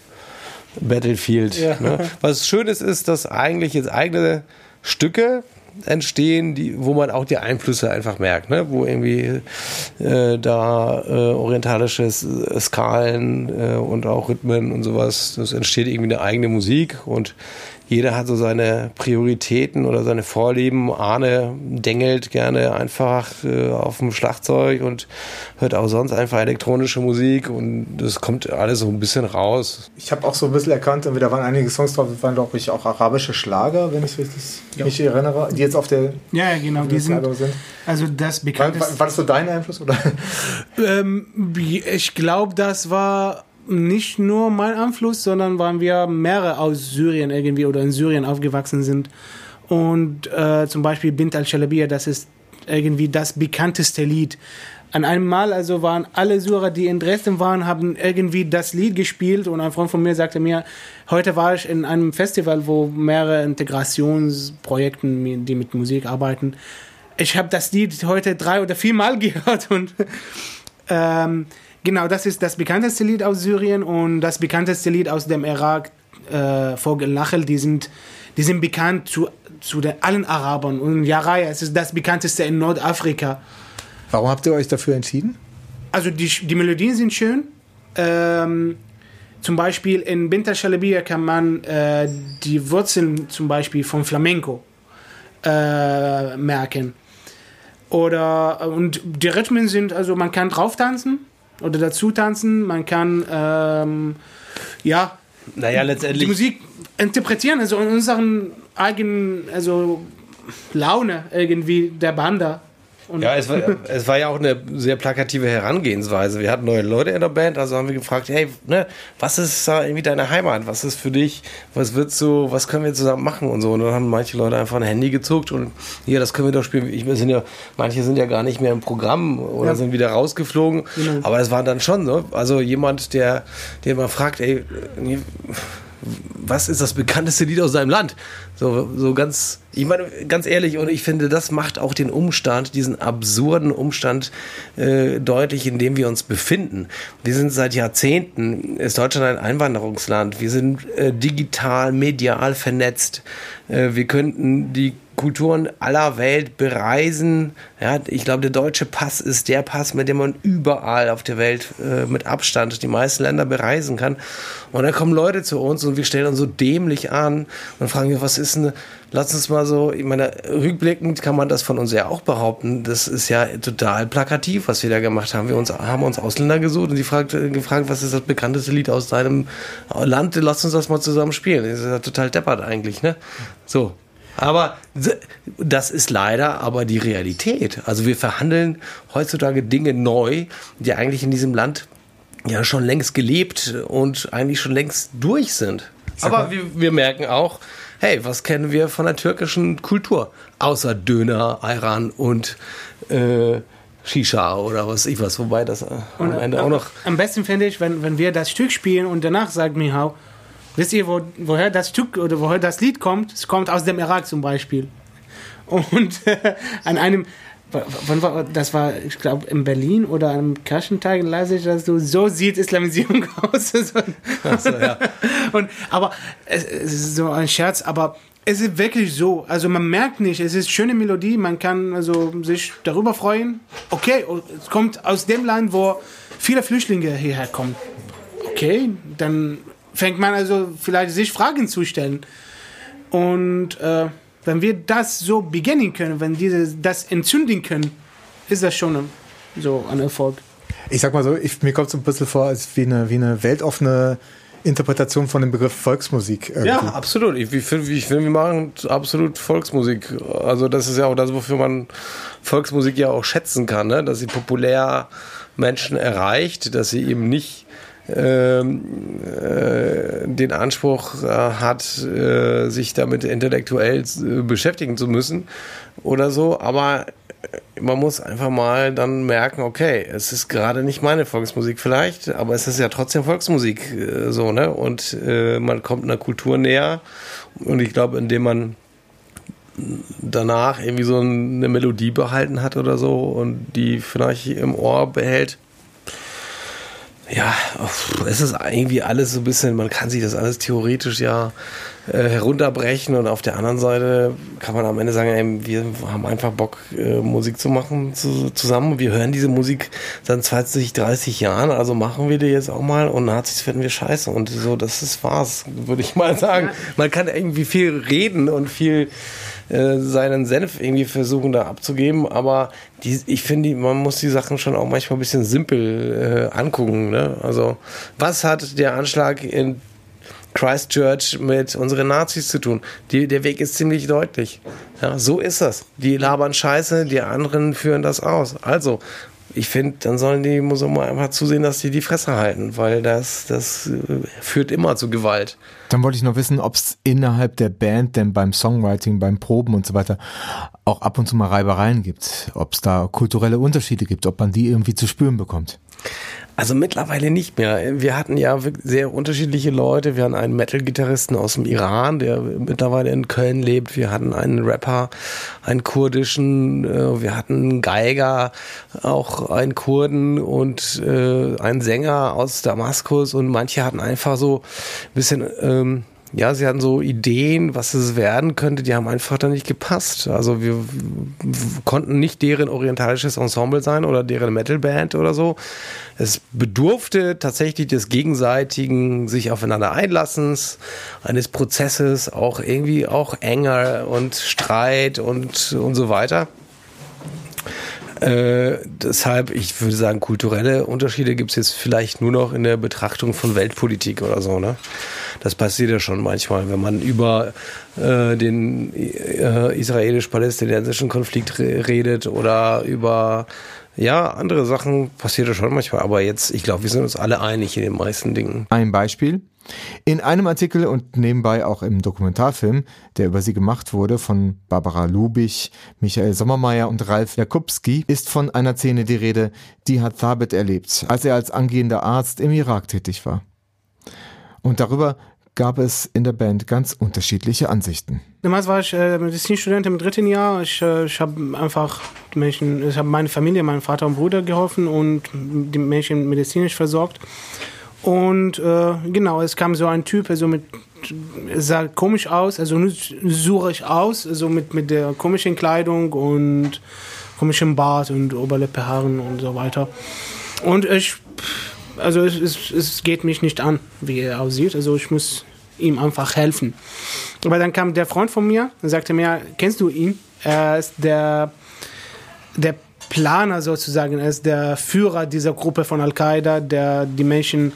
Battlefield. Ja. Ne? Was Schönes ist, dass eigentlich jetzt eigene Stücke entstehen, die, wo man auch die Einflüsse einfach merkt, ne? Wo irgendwie äh, da äh, orientalische Skalen äh, und auch Rhythmen und sowas, das entsteht irgendwie eine eigene Musik und jeder hat so seine Prioritäten oder seine Vorlieben. Arne dengelt gerne einfach äh, auf dem Schlagzeug und hört auch sonst einfach elektronische Musik und das kommt alles so ein bisschen raus. Ich habe auch so ein bisschen erkannt, da waren einige Songs drauf, das waren glaube ich auch arabische Schlager, wenn ich richtig ja. mich erinnere, die jetzt auf der ja genau die sind, sind. Also das bekannteste. War, war das so dein Einfluss oder? Ähm, ich glaube, das war nicht nur mein Einfluss, sondern waren wir mehrere aus Syrien irgendwie oder in Syrien aufgewachsen sind. Und äh, zum Beispiel Bint al-Shalabiya, das ist irgendwie das bekannteste Lied. An einem Mal also waren alle Syrer, die in Dresden waren, haben irgendwie das Lied gespielt und ein Freund von mir sagte mir, heute war ich in einem Festival, wo mehrere Integrationsprojekten, die mit Musik arbeiten. Ich habe das Lied heute drei oder vier Mal gehört und ähm, genau, das ist das bekannteste Lied aus Syrien und das bekannteste Lied aus dem Irak, äh, Vogel Nachel, die sind, die sind bekannt zu, zu den, allen Arabern. Und Jaraya, es ist das bekannteste in Nordafrika. Warum habt ihr euch dafür entschieden? Also die, die Melodien sind schön. Ähm, zum Beispiel in Bint al-Shalabiya kann man äh, die Wurzeln zum Beispiel von Flamenco äh, merken. Oder, und die Rhythmen sind, also man kann drauf tanzen oder dazu tanzen, man kann ähm, ja, naja, letztendlich die Musik interpretieren, also in unseren eigenen, also Laune irgendwie der Banda. Und ja, es war, es war ja auch eine sehr plakative Herangehensweise. Wir hatten neue Leute in der Band, also haben wir gefragt, hey, ne, was ist da irgendwie deine Heimat? Was ist für dich? Was wird so, was können wir zusammen machen und so? Und dann haben manche Leute einfach ein Handy gezuckt und ja, das können wir doch spielen. Ich, wir sind ja, manche sind ja gar nicht mehr im Programm oder ja. sind wieder rausgeflogen. Genau. Aber das war dann schon so. Also jemand, der, der mal fragt, ey, was ist das bekannteste Lied aus seinem Land? So, so ganz, ich meine, ganz ehrlich, und ich finde, das macht auch den Umstand, diesen absurden Umstand äh, deutlich, in dem wir uns befinden. Wir sind seit Jahrzehnten, ist Deutschland ein Einwanderungsland. Wir sind äh, digital, medial vernetzt. Äh, wir könnten die Kulturen aller Welt bereisen. Ja, ich glaube, der deutsche Pass ist der Pass, mit dem man überall auf der Welt äh, mit Abstand die meisten Länder bereisen kann. Und dann kommen Leute zu uns und wir stellen uns so dämlich an und fragen, was ist denn, lass uns mal so, ich meine, rückblickend kann man das von uns ja auch behaupten, das ist ja total plakativ, was wir da gemacht haben. Wir uns, haben uns Ausländer gesucht und die fragt, gefragt, was ist das bekannteste Lied aus deinem Land, lass uns das mal zusammen spielen. Das ist ja total deppert eigentlich, ne? So. Aber das ist leider aber die Realität. Also wir verhandeln heutzutage Dinge neu, die eigentlich in diesem Land ja schon längst gelebt und eigentlich schon längst durch sind. Aber wir, wir merken auch, hey, was kennen wir von der türkischen Kultur? Außer Döner, Ayran und äh, Shisha oder was ich was. Wobei das am und, Ende auch noch... Am besten finde ich, wenn, wenn wir das Stück spielen und danach sagt Mihau, wisst ihr, wo, woher das Stück oder woher das Lied kommt? Es kommt aus dem Irak zum Beispiel. Und äh, an einem, wann war, das war, ich glaube, in Berlin oder am Kirchentag las ich, dass du, so sieht Islamisierung aus. Ach so, ja. Und, aber es, es ist so ein Scherz, aber es ist wirklich so. Also man merkt nicht, es ist eine schöne Melodie, man kann also sich darüber freuen. Okay, es kommt aus dem Land, wo viele Flüchtlinge hierher kommen. Okay, dann fängt man also vielleicht sich Fragen zu stellen. Und äh, wenn wir das so beginnen können, wenn wir das entzünden können, ist das schon so ein Erfolg. Ich sag mal so, ich, mir kommt es ein bisschen vor, als wie eine, wie eine weltoffene Interpretation von dem Begriff Volksmusik. Irgendwie. Ja, absolut. Ich, ich finde, ich find, wir machen absolut Volksmusik. Also das ist ja auch das, wofür man Volksmusik ja auch schätzen kann, ne? Dass sie populär Menschen erreicht, dass sie eben nicht Ähm, äh, den Anspruch äh, hat, äh, sich damit intellektuell äh, beschäftigen zu müssen oder so, aber man muss einfach mal dann merken, okay, es ist gerade nicht meine Volksmusik vielleicht, aber es ist ja trotzdem Volksmusik äh, so, ne? Und äh, man kommt einer Kultur näher und ich glaube, indem man danach irgendwie so eine Melodie behalten hat oder so und die vielleicht im Ohr behält, ja, es ist irgendwie alles so ein bisschen, man kann sich das alles theoretisch ja äh, herunterbrechen und auf der anderen Seite kann man am Ende sagen, ey, wir haben einfach Bock, äh, Musik zu machen zu, zusammen. Wir hören diese Musik seit zwanzig, dreißig Jahren, also machen wir die jetzt auch mal und Nazis finden wir scheiße und so, das ist war's, würde ich mal sagen. Man kann irgendwie viel reden und viel seinen Senf irgendwie versuchen da abzugeben, aber die, ich finde, man muss die Sachen schon auch manchmal ein bisschen simpel äh, angucken. Ne? Also was hat der Anschlag in Christchurch mit unseren Nazis zu tun? Die, der Weg ist ziemlich deutlich. Ja, so ist das. Die labern Scheiße, die anderen führen das aus. Also ich finde, dann sollen die muss mal einfach zusehen, dass die die Fresse halten, weil das, das äh, führt immer zu Gewalt. Dann wollte ich noch wissen, ob es innerhalb der Band denn beim Songwriting, beim Proben und so weiter auch ab und zu mal Reibereien gibt, ob es da kulturelle Unterschiede gibt, ob man die irgendwie zu spüren bekommt. Also mittlerweile nicht mehr. Wir hatten ja sehr unterschiedliche Leute. Wir hatten einen Metal-Gitarristen aus dem Iran, der mittlerweile in Köln lebt. Wir hatten einen Rapper, einen kurdischen. Wir hatten einen Geiger, auch einen Kurden und äh, einen Sänger aus Damaskus. Und manche hatten einfach so ein bisschen... Ähm, ja, sie hatten so Ideen, was es werden könnte, die haben einfach da nicht gepasst. Also wir w- konnten nicht deren orientalisches Ensemble sein oder deren Metalband oder so. Es bedurfte tatsächlich des gegenseitigen sich aufeinander Einlassens, eines Prozesses, auch irgendwie auch enger und Streit und, und so weiter. Äh, deshalb, ich würde sagen, kulturelle Unterschiede gibt es jetzt vielleicht nur noch in der Betrachtung von Weltpolitik oder so, ne? Das passiert ja schon manchmal, wenn man über äh, den äh, israelisch-palästinensischen Konflikt re- redet oder über ja, andere Sachen, passiert ja schon manchmal. Aber jetzt, ich glaube, wir sind uns alle einig in den meisten Dingen. Ein Beispiel. In einem Artikel und nebenbei auch im Dokumentarfilm, der über sie gemacht wurde, von Barbara Lubich, Michael Sommermeier und Ralf Jakubski, ist von einer Szene die Rede, die hat Thabit erlebt, als er als angehender Arzt im Irak tätig war. Und darüber gab es in der Band ganz unterschiedliche Ansichten. Damals war ich äh, Medizinstudent im dritten Jahr. Ich, äh, ich habe einfach Menschen, ich habe meine Familie, meinem Vater und Bruder geholfen und die Menschen medizinisch versorgt. Und äh, genau, es kam so ein Typ, also mit, sah komisch aus, also nur surig aus, also mit, mit der komischen Kleidung und komischem Bart und Oberlippe, Haaren und so weiter. Und ich, also es, es, es geht mich nicht an, wie er aussieht, also ich muss ihm einfach helfen. Aber dann kam der Freund von mir und sagte mir, kennst du ihn? Er ist der, der Planer sozusagen, er ist der Führer dieser Gruppe von Al-Qaida, der die Menschen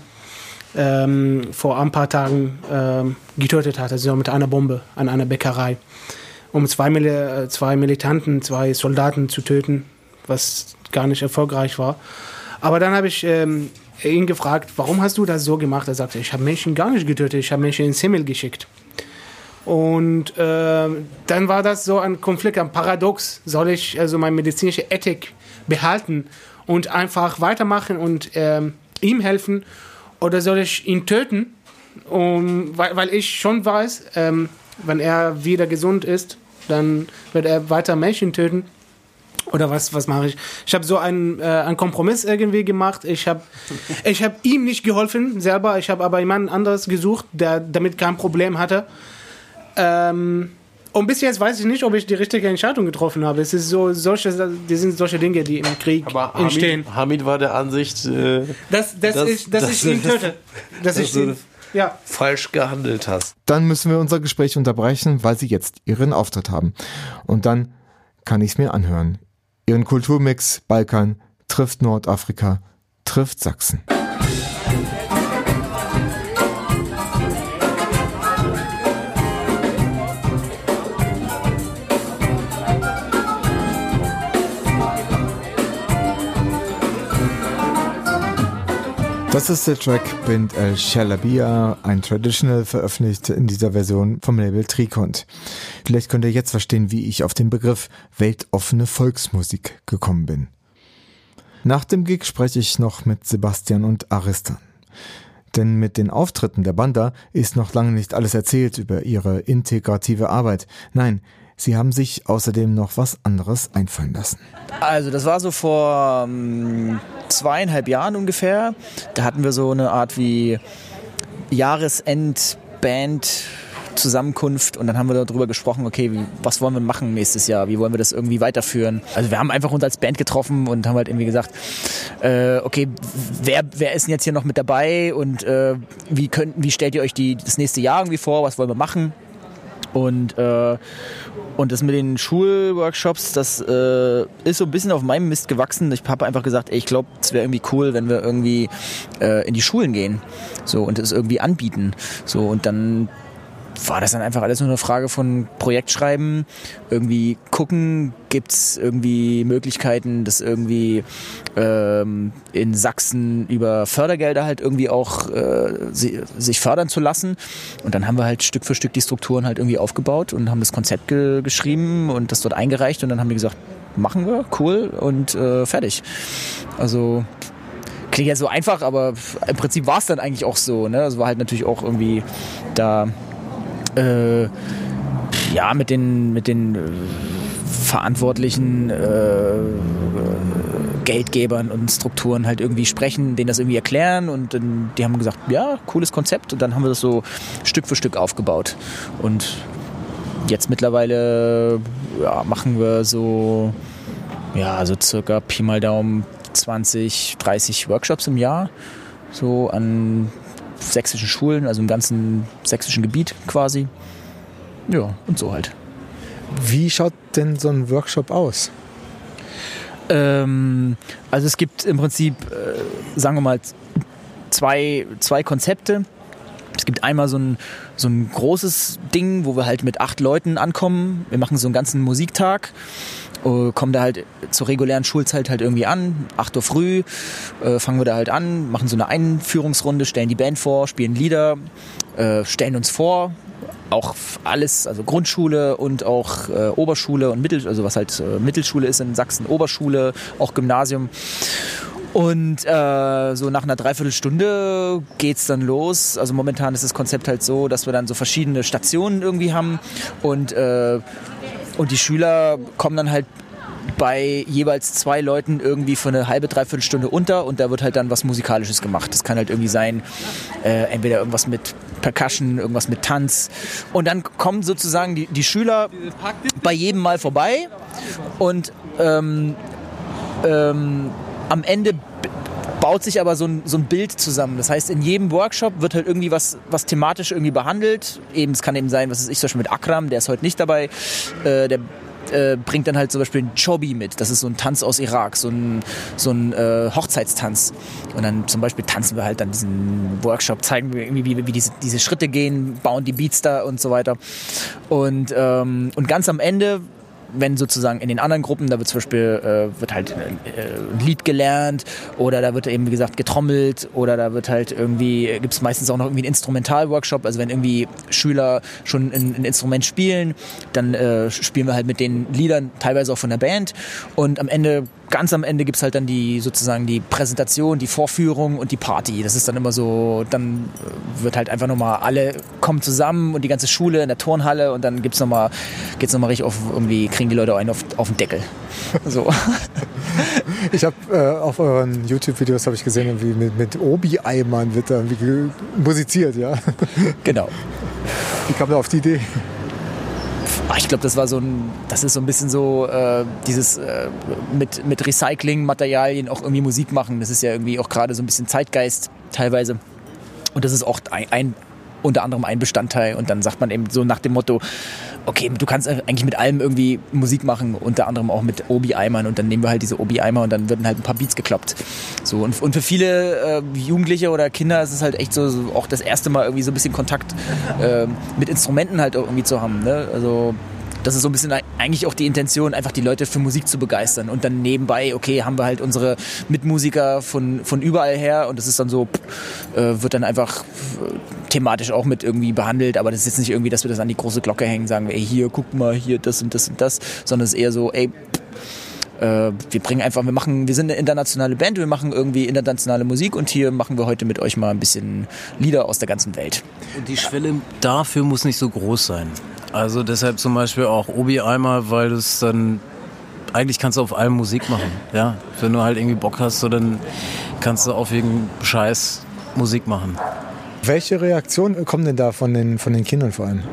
ähm, vor ein paar Tagen ähm, getötet hat, also mit einer Bombe an einer Bäckerei. um zwei, Mil- zwei Militanten, zwei Soldaten zu töten, was gar nicht erfolgreich war. Aber dann habe ich ähm, ihn gefragt, warum hast du das so gemacht? Er sagte, ich habe Menschen gar nicht getötet, ich habe Menschen ins Himmel geschickt. Und äh, dann war das so ein Konflikt, ein Paradox. Soll ich also meine medizinische Ethik behalten und einfach weitermachen und ähm, ihm helfen? Oder soll ich ihn töten? Um, weil, weil ich schon weiß, ähm, wenn er wieder gesund ist, dann wird er weiter Menschen töten. Oder was, was mache ich? Ich habe so einen, äh, einen Kompromiss irgendwie gemacht. Ich habe ich hab ihm nicht geholfen selber. Ich habe aber jemanden anderes gesucht, der damit kein Problem hatte. Ähm, und bis jetzt weiß ich nicht, ob ich die richtige Entscheidung getroffen habe. Es ist so, solche, die sind solche Dinge, die im Krieg aber entstehen. Hamid, Hamid war der Ansicht, äh, dass, dass, dass, ich, dass, dass ich ihn töte. Dass, dass ich ihn, ja. falsch gehandelt hast. Dann müssen wir unser Gespräch unterbrechen, weil Sie jetzt Ihren Auftritt haben. Und dann kann ich es mir anhören. Ihren Kulturmix Balkan trifft Nordafrika, trifft Sachsen. Das ist der Track Bint El Shalabia, ein Traditional, veröffentlicht in dieser Version vom Label Trikont. Vielleicht könnt ihr jetzt verstehen, wie ich auf den Begriff weltoffene Volksmusik gekommen bin. Nach dem Gig spreche ich noch mit Sebastian und Aristan. Denn mit den Auftritten der Banda ist noch lange nicht alles erzählt über ihre integrative Arbeit. Nein, sie haben sich außerdem noch was anderes einfallen lassen. Also das war so vor ähm, zweieinhalb Jahren ungefähr. Da hatten wir so eine Art wie Jahresend-Band-Zusammenkunft und dann haben wir darüber gesprochen, okay, wie, was wollen wir machen nächstes Jahr? Wie wollen wir das irgendwie weiterführen? Also wir haben einfach uns als Band getroffen und haben halt irgendwie gesagt, äh, okay, wer, wer ist denn jetzt hier noch mit dabei und äh, wie, könnt, wie stellt ihr euch die, das nächste Jahr irgendwie vor? Was wollen wir machen? Und, äh, und das mit den Schulworkshops, das äh, ist so ein bisschen auf meinem Mist gewachsen. Ich habe einfach gesagt, ey, ich glaube, es wäre irgendwie cool, wenn wir irgendwie äh, in die Schulen gehen so, und es irgendwie anbieten. So, und dann war das dann einfach alles nur eine Frage von Projektschreiben, irgendwie gucken, gibt es irgendwie Möglichkeiten, das irgendwie ähm, in Sachsen über Fördergelder halt irgendwie auch äh, si- sich fördern zu lassen. Und dann haben wir halt Stück für Stück die Strukturen halt irgendwie aufgebaut und haben das Konzept ge- geschrieben und das dort eingereicht und dann haben die gesagt, machen wir, cool und äh, fertig. Also klingt ja so einfach, aber im Prinzip war es dann eigentlich auch so. Ne? Es war halt natürlich auch irgendwie da Äh, ja, mit den, mit den äh, verantwortlichen äh, Geldgebern und Strukturen halt irgendwie sprechen, denen das irgendwie erklären und dann, die haben gesagt, ja, cooles Konzept und dann haben wir das so Stück für Stück aufgebaut und jetzt mittlerweile ja, machen wir so, ja, so circa Pi mal Daumen zwanzig, dreißig Workshops im Jahr, so an sächsischen Schulen, also im ganzen sächsischen Gebiet quasi. Ja, und so halt. Wie schaut denn so ein Workshop aus? Ähm, also es gibt im Prinzip, äh, sagen wir mal, zwei, zwei Konzepte. Es gibt einmal so ein, so ein großes Ding, wo wir halt mit acht Leuten ankommen. Wir machen so einen ganzen Musiktag. Kommen da halt zur regulären Schulzeit halt irgendwie an, acht Uhr früh, äh, fangen wir da halt an, machen so eine Einführungsrunde, stellen die Band vor, spielen Lieder, äh, stellen uns vor, auch alles, also Grundschule und auch äh, Oberschule und Mittel, also was halt äh, Mittelschule ist in Sachsen, Oberschule, auch Gymnasium. Und äh, so nach einer Dreiviertelstunde geht's dann los. Also momentan ist das Konzept halt so, dass wir dann so verschiedene Stationen irgendwie haben und äh, Und die Schüler kommen dann halt bei jeweils zwei Leuten irgendwie für eine halbe, dreiviertel Stunde unter und da wird halt dann was Musikalisches gemacht. Das kann halt irgendwie sein, äh, entweder irgendwas mit Percussion, irgendwas mit Tanz. Und dann kommen sozusagen die, die Schüler bei jedem Mal vorbei und ähm, ähm, am Ende baut sich aber so ein, so ein Bild zusammen. Das heißt, in jedem Workshop wird halt irgendwie was, was thematisch irgendwie behandelt. Eben, es kann eben sein, was ist ich zum Beispiel mit Akram, der ist heute nicht dabei. Äh, der äh, bringt dann halt zum Beispiel einen Chobi mit. Das ist so ein Tanz aus Irak, so ein, so ein äh, Hochzeitstanz. Und dann zum Beispiel tanzen wir halt dann diesen Workshop, zeigen wir irgendwie, wie, wie diese, diese Schritte gehen, bauen die Beats da und so weiter. Und, ähm, und ganz am Ende, wenn sozusagen in den anderen Gruppen, da wird zum Beispiel äh, wird halt äh, ein Lied gelernt oder da wird eben, wie gesagt, getrommelt oder da wird halt irgendwie, gibt es meistens auch noch irgendwie einen Instrumental-Workshop, also wenn irgendwie Schüler schon ein, ein Instrument spielen, dann äh, spielen wir halt mit den Liedern, teilweise auch von der Band und am Ende, ganz am Ende gibt es halt dann die sozusagen die Präsentation, die Vorführung und die Party. Das ist dann immer so, dann wird halt einfach nochmal, alle kommen zusammen und die ganze Schule in der Turnhalle und dann gibt's noch mal, geht's nochmal richtig auf, irgendwie kriegen die Leute einen auf, auf den Deckel. So. Ich habe äh, auf euren YouTube-Videos habe ich gesehen, irgendwie mit, mit Obi-Eimern wird da irgendwie musiziert, ja? Genau. Wie kam da auf die Idee? Ich glaube, das war so ein, das ist so ein bisschen so äh, dieses äh, mit, mit Recycling-Materialien auch irgendwie Musik machen. Das ist ja irgendwie auch gerade so ein bisschen Zeitgeist teilweise. Und das ist auch ein, ein unter anderem ein Bestandteil. Und dann sagt man eben so nach dem Motto, okay, du kannst eigentlich mit allem irgendwie Musik machen, unter anderem auch mit Obi-Eimern. Und dann nehmen wir halt diese Obi-Eimer und dann werden halt ein paar Beats gekloppt. So, und, und für viele äh, Jugendliche oder Kinder ist es halt echt so, so auch das erste Mal irgendwie so ein bisschen Kontakt äh, mit Instrumenten halt irgendwie zu haben. Ne? Also das ist so ein bisschen eigentlich auch die Intention, einfach die Leute für Musik zu begeistern. Und dann nebenbei, okay, haben wir halt unsere Mitmusiker von, von überall her und das ist dann so, äh, wird dann einfach äh, thematisch auch mit irgendwie behandelt, aber das ist jetzt nicht irgendwie, dass wir das an die große Glocke hängen, sagen, ey, hier, guck mal, hier, das und das und das, sondern es ist eher so, ey, äh, wir bringen einfach, wir machen, wir sind eine internationale Band, wir machen irgendwie internationale Musik und hier machen wir heute mit euch mal ein bisschen Lieder aus der ganzen Welt. Und die Schwelle dafür muss nicht so groß sein. Also deshalb zum Beispiel auch Obi-Eimer, weil es dann, eigentlich kannst du auf allem Musik machen, ja. Wenn du halt irgendwie Bock hast, so dann kannst du auf irgendeinen Scheiß Musik machen. Welche Reaktionen kommen denn da von den, von den Kindern vor allem?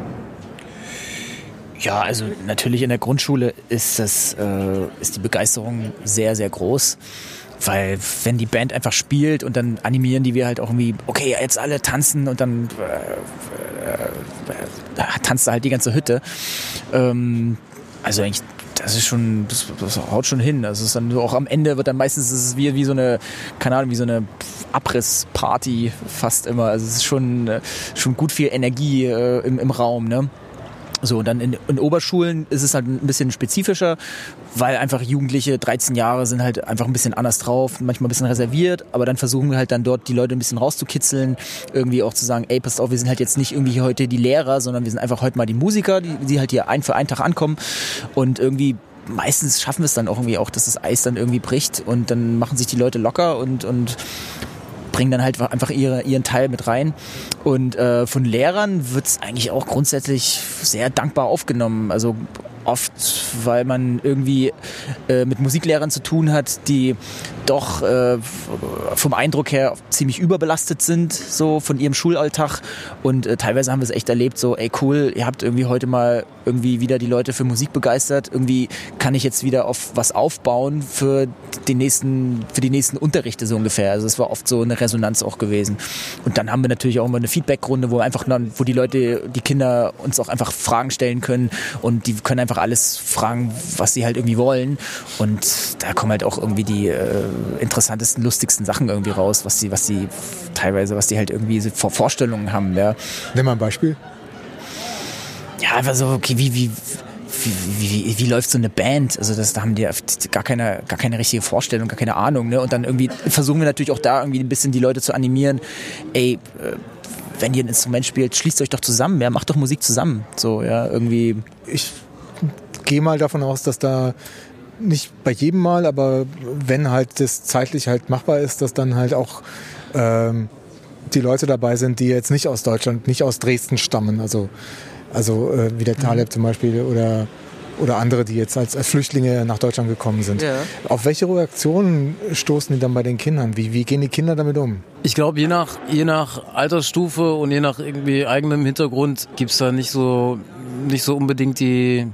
Ja, also natürlich in der Grundschule ist das, äh, ist die Begeisterung sehr, sehr groß. Weil wenn die Band einfach spielt und dann animieren die wir halt auch irgendwie, okay, jetzt alle tanzen und dann äh, äh, tanzt halt die ganze Hütte. Ähm, also eigentlich, das ist schon, das, das haut schon hin. Das ist dann so, auch am Ende wird dann meistens ist es wie, wie so eine, keine Ahnung, wie so eine Abrissparty fast immer. Also es ist schon, schon gut viel Energie äh, im, im Raum, ne? So, und dann in, in Oberschulen ist es halt ein bisschen spezifischer, weil einfach Jugendliche, dreizehn Jahre, sind halt einfach ein bisschen anders drauf, manchmal ein bisschen reserviert, aber dann versuchen wir halt dann dort die Leute ein bisschen rauszukitzeln, irgendwie auch zu sagen, ey, passt auf, wir sind halt jetzt nicht irgendwie heute die Lehrer, sondern wir sind einfach heute mal die Musiker, die, die halt hier ein für einen Tag ankommen und irgendwie meistens schaffen wir es dann auch irgendwie auch, dass das Eis dann irgendwie bricht und dann machen sich die Leute locker und, und bringen dann halt einfach ihre, ihren Teil mit rein. Und äh, von Lehrern wird es eigentlich auch grundsätzlich sehr dankbar aufgenommen. Also oft, weil man irgendwie äh, mit Musiklehrern zu tun hat, die doch äh, vom Eindruck her ziemlich überbelastet sind, so von ihrem Schulalltag. Und äh, teilweise haben wir es echt erlebt, so, ey cool, ihr habt irgendwie heute mal irgendwie wieder die Leute für Musik begeistert. Irgendwie kann ich jetzt wieder auf was aufbauen für den nächsten, für die nächsten Unterrichte so ungefähr. Also es war oft so eine Resonanz auch gewesen. Und dann haben wir natürlich auch immer eine Feedbackrunde, wo einfach dann, wo die Leute, die Kinder uns auch einfach Fragen stellen können und die können einfach alles fragen, was sie halt irgendwie wollen. Und da kommen halt auch irgendwie die äh, interessantesten, lustigsten Sachen irgendwie raus, was sie, was sie teilweise, was die halt irgendwie so Vor- Vorstellungen haben. Ja. Nimm mal ein Beispiel. Ja, einfach so, okay, wie, wie, wie, wie, wie läuft so eine Band? Also das, da haben die gar keine, gar keine richtige Vorstellung, gar keine Ahnung. Ne? Und dann irgendwie versuchen wir natürlich auch da irgendwie ein bisschen die Leute zu animieren. Ey, äh, wenn ihr ein Instrument spielt, schließt euch doch zusammen, ja, macht doch Musik zusammen. So, ja, irgendwie. Ich gehe mal davon aus, dass da nicht bei jedem Mal, aber wenn halt das zeitlich halt machbar ist, dass dann halt auch ähm, die Leute dabei sind, die jetzt nicht aus Deutschland, nicht aus Dresden stammen. Also, also äh, wie der Taleb mhm. zum Beispiel oder, oder andere, die jetzt als, als Flüchtlinge nach Deutschland gekommen sind. Ja. Auf welche Reaktionen stoßen die dann bei den Kindern? Wie, wie gehen die Kinder damit um? Ich glaube, je nach, je nach Altersstufe und je nach irgendwie eigenem Hintergrund gibt es da nicht so, nicht so unbedingt die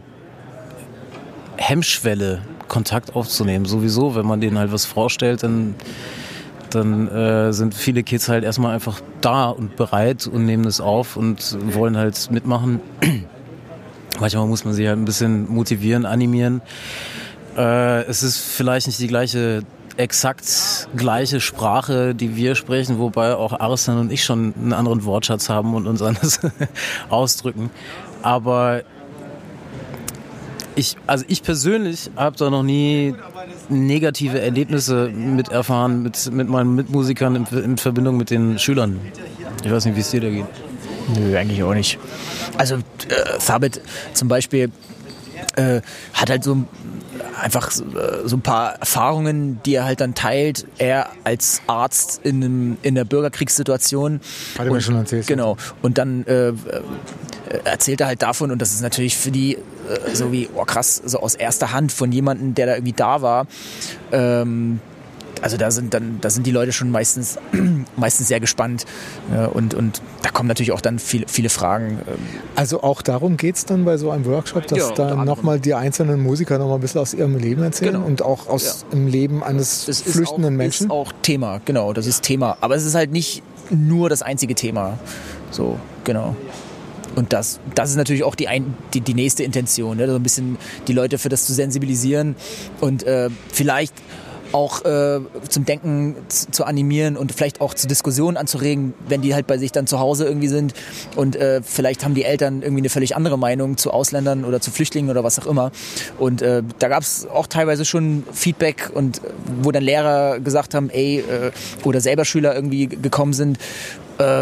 Hemmschwelle, Kontakt aufzunehmen. Sowieso, wenn man denen halt was vorstellt, dann, dann äh, sind viele Kids halt erstmal einfach da und bereit und nehmen es auf und wollen halt mitmachen. Manchmal muss man sie halt ein bisschen motivieren, animieren. Äh, es ist vielleicht nicht die gleiche, exakt gleiche Sprache, die wir sprechen, wobei auch Arslan und ich schon einen anderen Wortschatz haben und uns anders ausdrücken. Aber ich, also ich persönlich habe da noch nie negative Erlebnisse mit erfahren, mit, mit meinen Mitmusikern in, in Verbindung mit den Schülern. Ich weiß nicht, wie es dir da geht. Nö, eigentlich auch nicht. Also äh, Thabit zum Beispiel äh, hat halt so einfach äh, so ein paar Erfahrungen, die er halt dann teilt. Er als Arzt in, einem, in der Bürgerkriegssituation. Hat er mir schon erzählt. Genau. Und dann äh, erzählt er halt davon, und das ist natürlich für die äh, so wie, oh krass, so aus erster Hand von jemandem, der da irgendwie da war. Ähm, Also da sind dann, da sind die Leute schon meistens, meistens sehr gespannt, ja, und, und da kommen natürlich auch dann viele, viele Fragen. Also auch darum geht es dann bei so einem Workshop, dass Ja, da nochmal die einzelnen Musiker nochmal ein bisschen aus ihrem Leben erzählen, Genau. und auch aus Ja. dem Leben eines Das ist flüchtenden auch, Menschen. ist auch Thema, genau, das ist Thema. Aber es ist halt nicht nur das einzige Thema. So, genau. Und das, das ist natürlich auch die, ein, die, die nächste Intention, ne? So ein bisschen die Leute für das zu sensibilisieren und äh, vielleicht auch äh, zum Denken z- zu animieren und vielleicht auch zu Diskussionen anzuregen, wenn die halt bei sich dann zu Hause irgendwie sind und äh, vielleicht haben die Eltern irgendwie eine völlig andere Meinung zu Ausländern oder zu Flüchtlingen oder was auch immer. Und äh, da gab es auch teilweise schon Feedback, und äh, wo dann Lehrer gesagt haben, ey, äh, oder selber Schüler irgendwie g- gekommen sind, äh,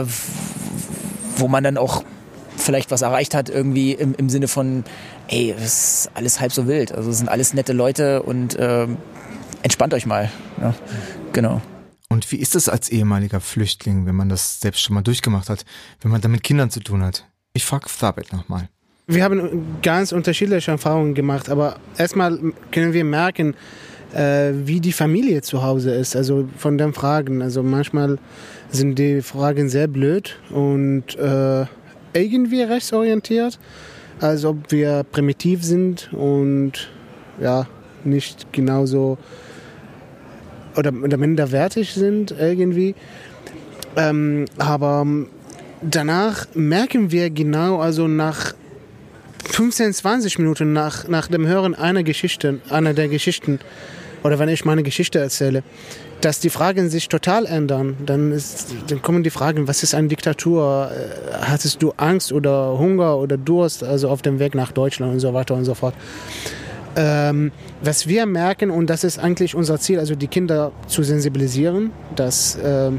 wo man dann auch vielleicht was erreicht hat irgendwie im, im Sinne von, ey, das ist alles halb so wild. Also es sind alles nette Leute und äh, entspannt euch mal. Ja, genau. Und wie ist es als ehemaliger Flüchtling, wenn man das selbst schon mal durchgemacht hat, wenn man da mit Kindern zu tun hat? Ich frage Thabit nochmal. Wir haben ganz unterschiedliche Erfahrungen gemacht, aber erstmal können wir merken, äh, wie die Familie zu Hause ist, also von den Fragen. Also manchmal sind die Fragen sehr blöd und äh, irgendwie rechtsorientiert, als ob wir primitiv sind und ja, nicht genauso oder, oder minderwertig sind irgendwie. Ähm, aber danach merken wir genau, also nach fünfzehn, zwanzig Minuten nach, nach dem Hören einer Geschichte, einer der Geschichten, oder wenn ich meine Geschichte erzähle, dass die Fragen sich total ändern. Dann, ist, dann kommen die Fragen, was ist eine Diktatur? Hattest du Angst oder Hunger oder Durst, also auf dem Weg nach Deutschland und so weiter und so fort. Ähm, was wir merken, und das ist eigentlich unser Ziel, also die Kinder zu sensibilisieren, dass ähm,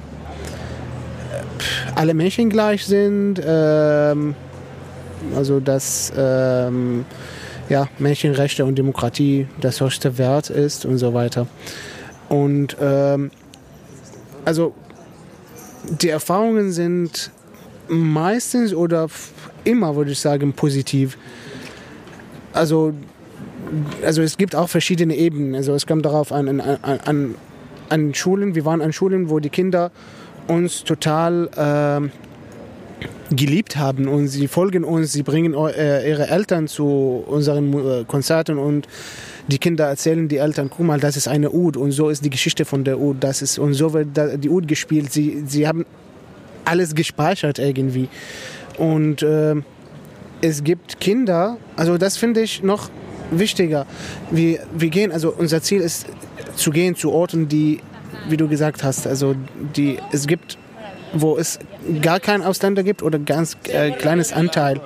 alle Menschen gleich sind, ähm, also dass ähm, ja, Menschenrechte und Demokratie das höchste Wert ist und so weiter. Und ähm, also die Erfahrungen sind meistens oder immer, würde ich sagen, positiv. Also Also es gibt auch verschiedene Ebenen. Also es kommt darauf an, an, an, an Schulen. Wir waren an Schulen, wo die Kinder uns total äh, geliebt haben und sie folgen uns, sie bringen äh, ihre Eltern zu unseren äh, Konzerten und die Kinder erzählen die Eltern, guck mal, das ist eine Oud und so ist die Geschichte von der Oud, das ist und so wird die Oud gespielt. Sie, sie haben alles gespeichert irgendwie. Und äh, es gibt Kinder, also das finde ich noch wichtiger. Wir, wir gehen, also unser Ziel ist zu gehen zu Orten, die, wie du gesagt hast, also die es gibt, wo es gar keinen Ausländer gibt oder ganz äh, kleines Anteil.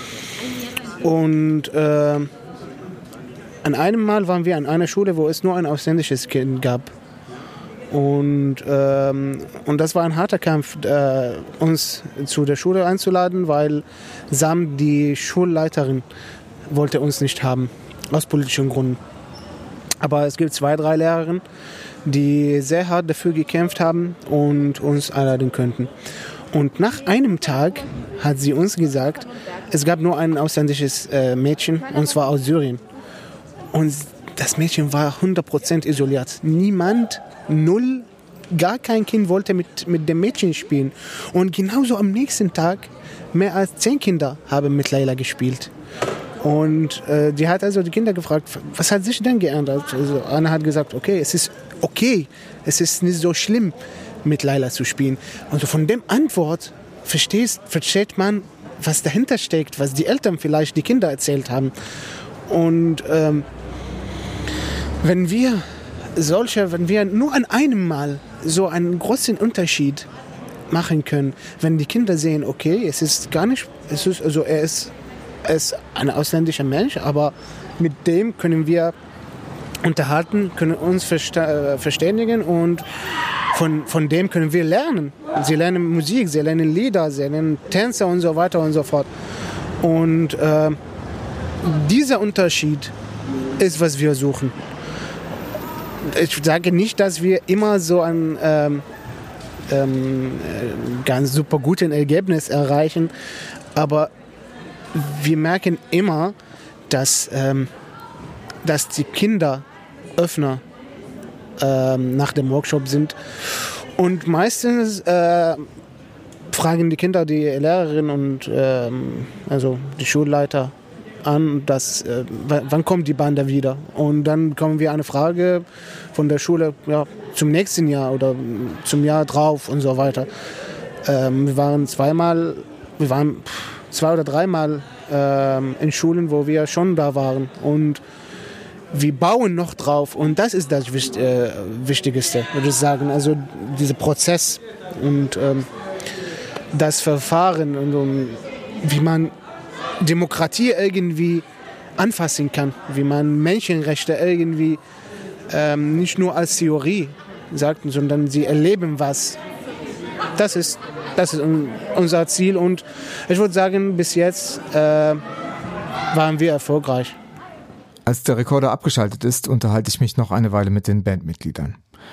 Und äh, an einem Mal waren wir an einer Schule, wo es nur ein ausländisches Kind gab. Und, ähm, und das war ein harter Kampf, äh, uns zu der Schule einzuladen, weil Sam, die Schulleiterin, wollte uns nicht haben, aus politischen Gründen. Aber es gibt zwei, drei Lehrerinnen, die sehr hart dafür gekämpft haben und uns einladen könnten. Und nach einem Tag hat sie uns gesagt, es gab nur ein ausländisches äh, Mädchen, und zwar aus Syrien. Und das Mädchen war hundert Prozent isoliert. Niemand, null, gar kein Kind wollte mit, mit dem Mädchen spielen. Und genauso am nächsten Tag, mehr als zehn Kinder haben mit Leila gespielt. Und äh, die hat also die Kinder gefragt, was hat sich denn geändert? Also Anna hat gesagt, okay, es ist okay, es ist nicht so schlimm, mit Leila zu spielen. Und von dem Antwort verstehst, versteht man, was dahinter steckt, was die Eltern vielleicht die Kinder erzählt haben. Und ähm, wenn wir solche, wenn wir nur an einem Mal so einen großen Unterschied machen können, wenn die Kinder sehen, okay, es ist gar nicht, es ist, also er ist, er ist ein ausländischer Mensch, aber mit dem können wir unterhalten, können uns versta- verständigen und von, von dem können wir lernen. Sie lernen Musik, sie lernen Lieder, sie lernen Tänze und so weiter und so fort. Und äh, dieser Unterschied ist, was wir suchen. Ich sage nicht, dass wir immer so ein ähm, ähm, ganz super gutes Ergebnis erreichen, aber wir merken immer, dass, ähm, dass die Kinder Öffner ähm, nach dem Workshop sind. Und meistens äh, fragen die Kinder die Lehrerin und ähm, also die Schulleiter an, dass, äh, w- wann kommt die Banda wieder? Und dann bekommen wir eine Frage von der Schule, ja, zum nächsten Jahr oder zum Jahr drauf und so weiter. Ähm, wir waren zweimal, wir waren zwei oder dreimal ähm, in Schulen, wo wir schon da waren und wir bauen noch drauf und das ist das Wicht, äh, Wichtigste, würde ich sagen. Also dieser Prozess und ähm, das Verfahren und, und wie man Demokratie irgendwie anfassen kann, wie man Menschenrechte irgendwie ähm, nicht nur als Theorie sagt, sondern sie erleben was. Das ist, das ist un- unser Ziel und ich würde sagen, bis jetzt äh, waren wir erfolgreich. Als der Rekorder abgeschaltet ist, unterhalte ich mich noch eine Weile mit den Bandmitgliedern.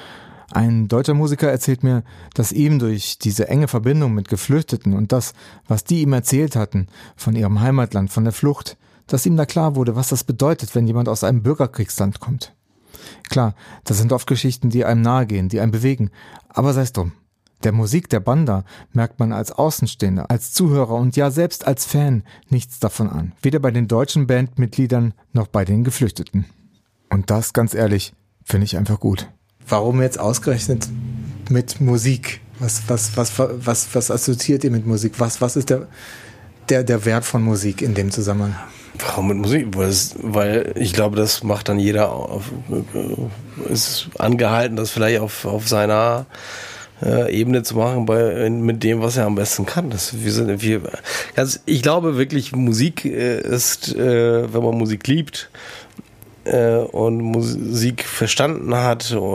Ein deutscher Musiker erzählt mir, dass ihm durch diese enge Verbindung mit Geflüchteten und das, was die ihm erzählt hatten, von ihrem Heimatland, von der Flucht, dass ihm da klar wurde, was das bedeutet, wenn jemand aus einem Bürgerkriegsland kommt. Klar, das sind oft Geschichten, die einem nahegehen, die einen bewegen, aber sei es drum. Der Musik der Banda merkt man als Außenstehender, als Zuhörer und ja selbst als Fan nichts davon an. Weder bei den deutschen Bandmitgliedern noch bei den Geflüchteten. Und das, ganz ehrlich, finde ich einfach gut. Warum jetzt ausgerechnet mit Musik? Was, was, was, was, was assoziiert ihr mit Musik? Was, was ist der, der, der Wert von Musik in dem Zusammenhang? Warum mit Musik? Weil, es, weil ich glaube, das macht dann jeder auf, ist angehalten, das vielleicht auf, auf seiner äh, Ebene zu machen, bei, mit dem, was er am besten kann. Das, wir sind, wir, ganz, ich glaube wirklich, Musik äh, ist, äh, wenn man Musik liebt, Äh, und Musik verstanden hat äh,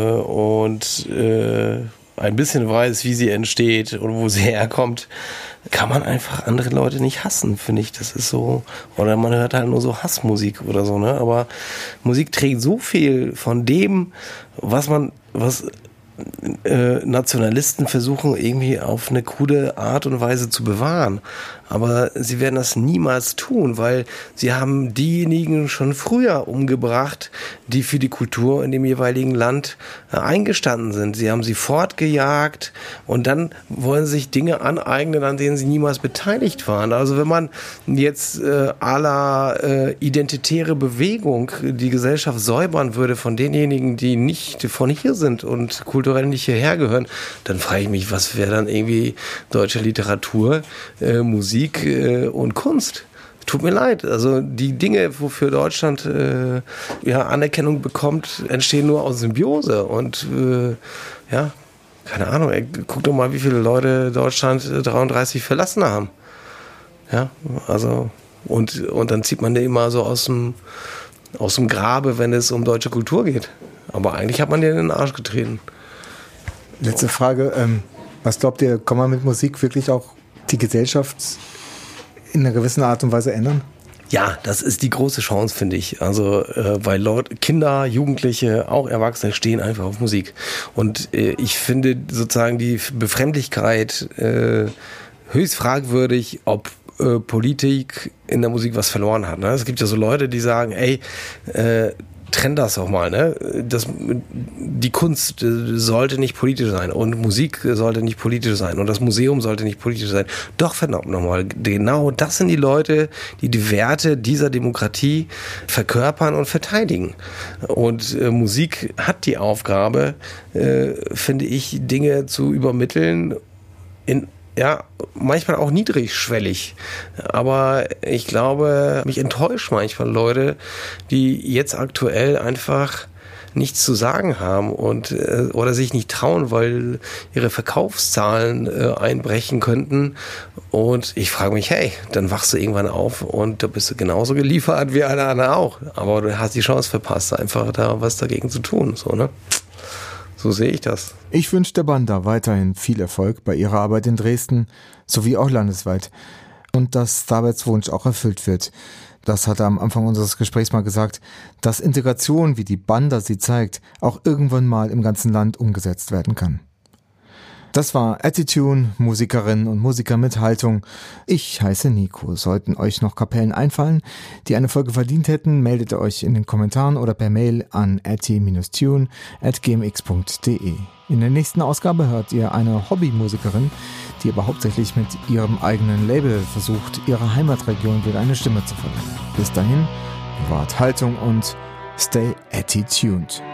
und äh, ein bisschen weiß, wie sie entsteht und wo sie herkommt, kann man einfach andere Leute nicht hassen, finde ich. Das ist so, oder man hört halt nur so Hassmusik oder so, ne? Aber Musik trägt so viel von dem, was man, was äh, Nationalisten versuchen irgendwie auf eine krude Art und Weise zu bewahren. Aber sie werden das niemals tun, weil sie haben diejenigen schon früher umgebracht, die für die Kultur in dem jeweiligen Land äh, eingestanden sind. Sie haben sie fortgejagt und dann wollen sie sich Dinge aneignen, an denen sie niemals beteiligt waren. Also wenn man jetzt äh, à la äh, identitäre Bewegung die Gesellschaft säubern würde von denjenigen, die nicht von hier sind und kulturell nicht hierher gehören, dann frage ich mich, was wäre dann irgendwie deutsche Literatur, äh, Musik äh, und Kunst? Tut mir leid, also die Dinge, wofür Deutschland äh, ja, Anerkennung bekommt, entstehen nur aus Symbiose und äh, ja, keine Ahnung, ey, guck doch mal, wie viele Leute Deutschland dreiunddreißig verlassen haben. Ja, also und, und dann zieht man den immer so aus dem, aus dem Grabe, wenn es um deutsche Kultur geht. Aber eigentlich hat man den in den Arsch getreten. Letzte Frage, ähm, was glaubt ihr, kann man mit Musik wirklich auch die Gesellschaft in einer gewissen Art und Weise ändern? Ja, das ist die große Chance, finde ich. Also, äh, weil Leute, Kinder, Jugendliche, auch Erwachsene stehen einfach auf Musik. Und äh, ich finde sozusagen die Befremdlichkeit äh, höchst fragwürdig, ob äh, Politik in der Musik was verloren hat. Ne? Es gibt ja so Leute, die sagen, ey, äh, trenn das auch mal, ne? Das, die Kunst sollte nicht politisch sein und Musik sollte nicht politisch sein und das Museum sollte nicht politisch sein. Doch, verdammt nochmal, genau das sind die Leute, die die Werte dieser Demokratie verkörpern und verteidigen. Und äh, Musik hat die Aufgabe, äh, finde ich, Dinge zu übermitteln in ja, manchmal auch niedrigschwellig. Aber ich glaube, mich enttäuscht manchmal Leute, die jetzt aktuell einfach nichts zu sagen haben und äh, oder sich nicht trauen, weil ihre Verkaufszahlen äh, einbrechen könnten. Und ich frage mich, hey, dann wachst du irgendwann auf und da bist du genauso geliefert wie alle anderen auch. Aber du hast die Chance verpasst, einfach da was dagegen zu tun. So, ne? So sehe ich das. Ich wünsche der Banda weiterhin viel Erfolg bei ihrer Arbeit in Dresden, sowie auch landesweit. Und dass Starberts Wunsch auch erfüllt wird. Das hat er am Anfang unseres Gesprächs mal gesagt, dass Integration, wie die Banda sie zeigt, auch irgendwann mal im ganzen Land umgesetzt werden kann. Das war Attitune, Musikerinnen und Musiker mit Haltung. Ich heiße Nico. Sollten euch noch Kapellen einfallen, die eine Folge verdient hätten, meldet ihr euch in den Kommentaren oder per Mail an atti-tune at gmx punkt de. In der nächsten Ausgabe hört ihr eine Hobbymusikerin, die aber hauptsächlich mit ihrem eigenen Label versucht, ihrer Heimatregion wieder eine Stimme zu verleihen. Bis dahin, wahrt Haltung und stay attitude.